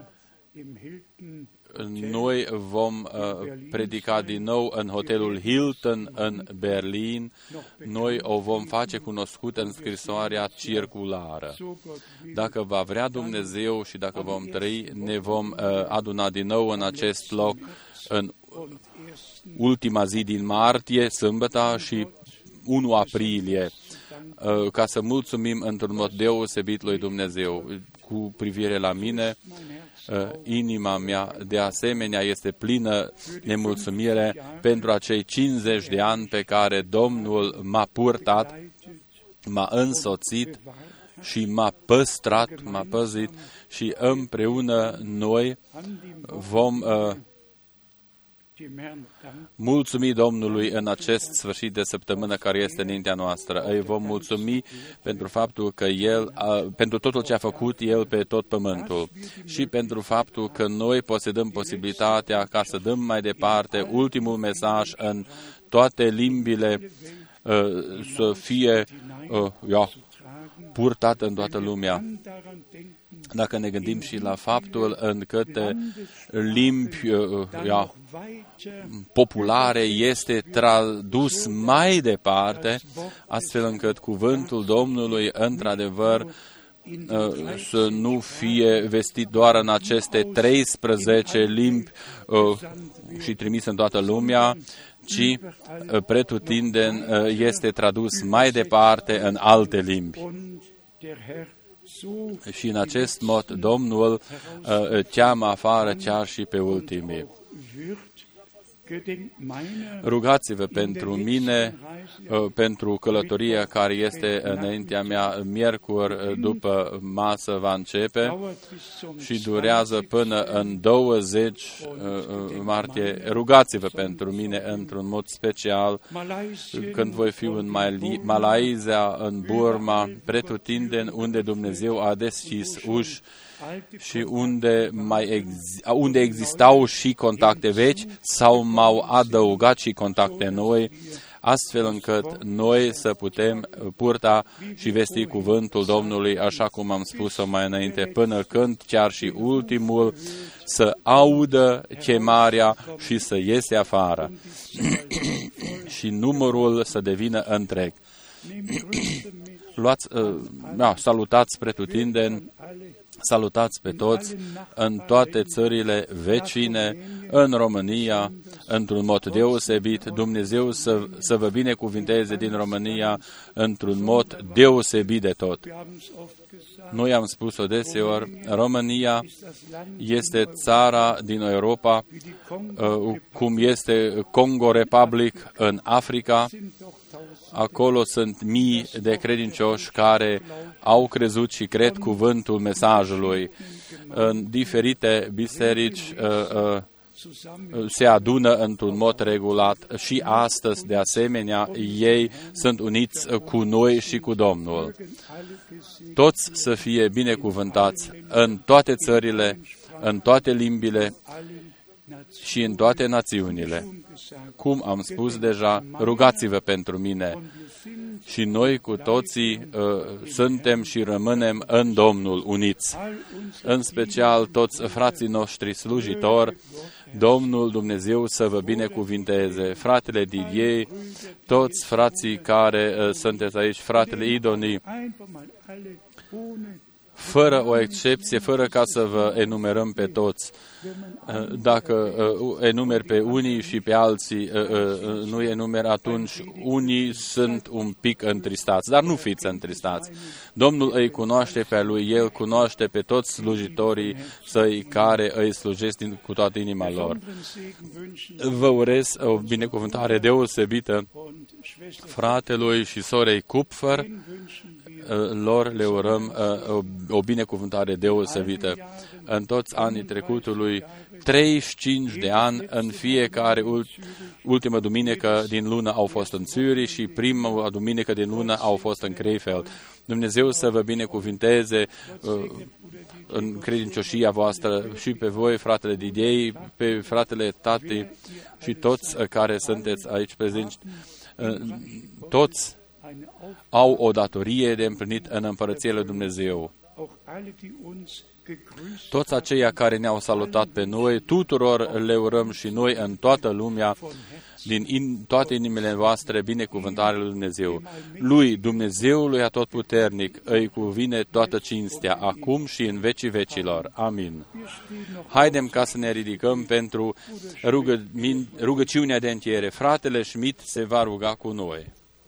Speaker 1: Noi vom predica din nou în hotelul Hilton în Berlin. Noi o vom face cunoscută în scrisoarea circulară. Dacă va vrea Dumnezeu și dacă vom trăi, ne vom aduna din nou în acest loc în ultima zi din martie, sâmbătă și 1 aprilie, ca să mulțumim într-un mod deosebit lui Dumnezeu. Cu privire la mine, inima mea de asemenea este plină de mulțumire pentru acei 50 de ani pe care Domnul m-a purtat, m-a însoțit și m-a păstrat, m-a păzit și împreună noi vom mulțumi Domnului în acest sfârșit de săptămână care este înaintea noastră. Îi vom mulțumi pentru faptul că El, pentru totul ce a făcut El pe tot pământul și pentru faptul că noi posedăm posibilitatea ca să dăm mai departe ultimul mesaj în toate limbile, să fie purtat în toată lumea. Dacă ne gândim și la faptul în câte limbi populare este tradus mai departe, astfel încât cuvântul Domnului, într-adevăr, să nu fie vestit doar în aceste 13 limbi și trimis în toată lumea, ci pretutindeni este tradus mai departe în alte limbi. Și în acest mod Domnul cheamă afară chiar și pe ultimii. Rugați-vă pentru mine, pentru călătoria care este înaintea mea. Miercuri după masă va începe și durează până în 20 martie. Rugați-vă pentru mine într-un mod special când voi fi în Malaysia, în Burma, pretutindeni unde Dumnezeu a deschis uși și unde existau și contacte vechi sau m-au adăugat și contacte noi, astfel încât noi să putem purta și vesti cuvântul Domnului, așa cum am spus-o mai înainte, până când chiar și ultimul să audă chemarea și să iese afară și numărul să devină întreg. Salutați pretutindeni, salutați pe toți în toate țările vecine, în România, într-un mod deosebit. Dumnezeu să vă binecuvinteze din România într-un mod deosebit de tot. Noi am spus-o deseori, România este țara din Europa, cum este Congo Republic în Africa. Acolo sunt mii de credincioși care au crezut și cred cuvântul mesajului. În diferite biserici se adună într-un mod regulat și astăzi, de asemenea, ei sunt uniți cu noi și cu Domnul. Toți să fie binecuvântați în toate țările, în toate limbile și în toate națiunile. Cum am spus deja, rugați-vă pentru mine. Și noi cu toții suntem și rămânem în Domnul uniți. În special toți frații noștri slujitori, Domnul Dumnezeu să vă binecuvinteze. Fratele Didier, toți frații care sunteți aici, fratele Idoni, fără o excepție, fără ca să vă enumerăm pe toți. Dacă enumeri pe unii și pe alții nu enumeri, atunci unii sunt un pic întristați, dar nu fiți întristați. Domnul îi cunoaște pe lui, El cunoaște pe toți slujitorii săi care îi slujesc cu toată inima lor. Vă urez o binecuvântare deosebită fratelui și sorei Kupfer, lor le urăm o binecuvântare deosebită. În toți anii trecutului, 35 de ani, în fiecare ultimă duminică din lună au fost în Zürich și prima duminică din lună au fost în Krefeld. Dumnezeu să vă binecuvinteze în credincioșia voastră și pe voi, fratele Didier, pe fratele Tati și toți care sunteți aici prezenți. Toți au o datorie de împlinit în Împărăția lui Dumnezeu. Toți aceia care ne-au salutat pe noi, tuturor le urăm și noi în toată lumea, din toate inimile voastre, binecuvântarea lui Dumnezeu. Lui, Dumnezeului Atotputernic, îi cuvine toată cinstea, acum și în vecii vecilor. Amin. Haidem ca să ne ridicăm pentru rugăciunea de încheiere. Fratele Schmidt se va ruga cu noi.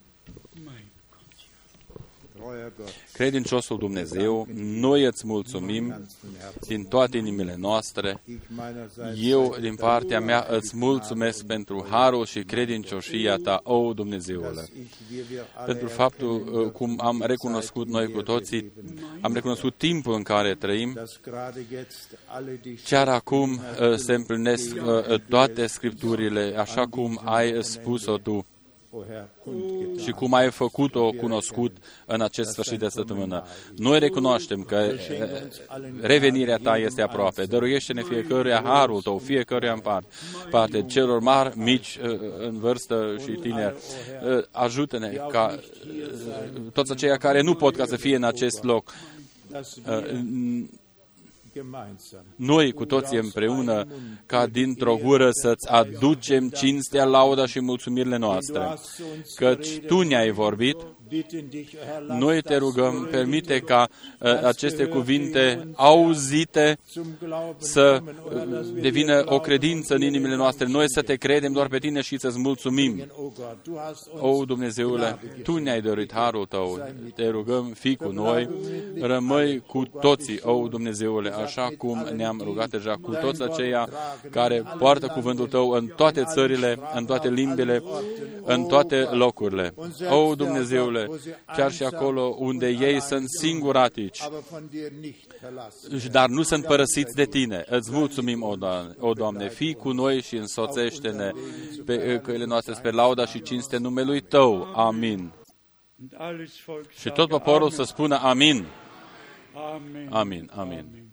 Speaker 1: Credinciosul Dumnezeu, noi îți mulțumim din toate inimile noastre. Eu, din partea mea, îți mulțumesc pentru harul și credincioșia ta, o Dumnezeule. Pentru faptul cum am recunoscut noi cu toții, am recunoscut timpul în care trăim, chiar acum se împlinesc toate Scripturile, așa cum ai spus-o tu și cum ai făcut-o cunoscut în acest sfârșit de săptămână. Noi recunoaștem că revenirea ta este aproape. Dăruiește-ne fiecăruia harul tău, fiecăruia în parte, celor mari, mici, în vârstă și tineri. Ajută-ne ca toți aceia care nu pot ca să fie în acest loc, noi cu toții împreună, ca dintr-o gură să-ți aducem cinstea, lauda și mulțumirile noastre. Căci Tu ne-ai vorbit, noi te rugăm, permite ca aceste cuvinte auzite să devină o credință în inimile noastre. Noi să te credem doar pe Tine și să-ți mulțumim. O, Dumnezeule, Tu ne-ai dăruit harul Tău. Te rugăm, fii cu noi, rămâi cu toții, o, Dumnezeule, așa cum ne-am rugat deja, cu toți aceia care poartă cuvântul Tău în toate țările, în toate limbile, în toate locurile. O, Dumnezeule, chiar și acolo unde ei sunt singuratici, dar nu sunt părăsiți de Tine. Îți mulțumim, o Doamne, fii cu noi și însoțește-ne pe căile noastre spre lauda și cinste numelui Tău. Amin. Și tot poporul să spună amin. Amin, amin.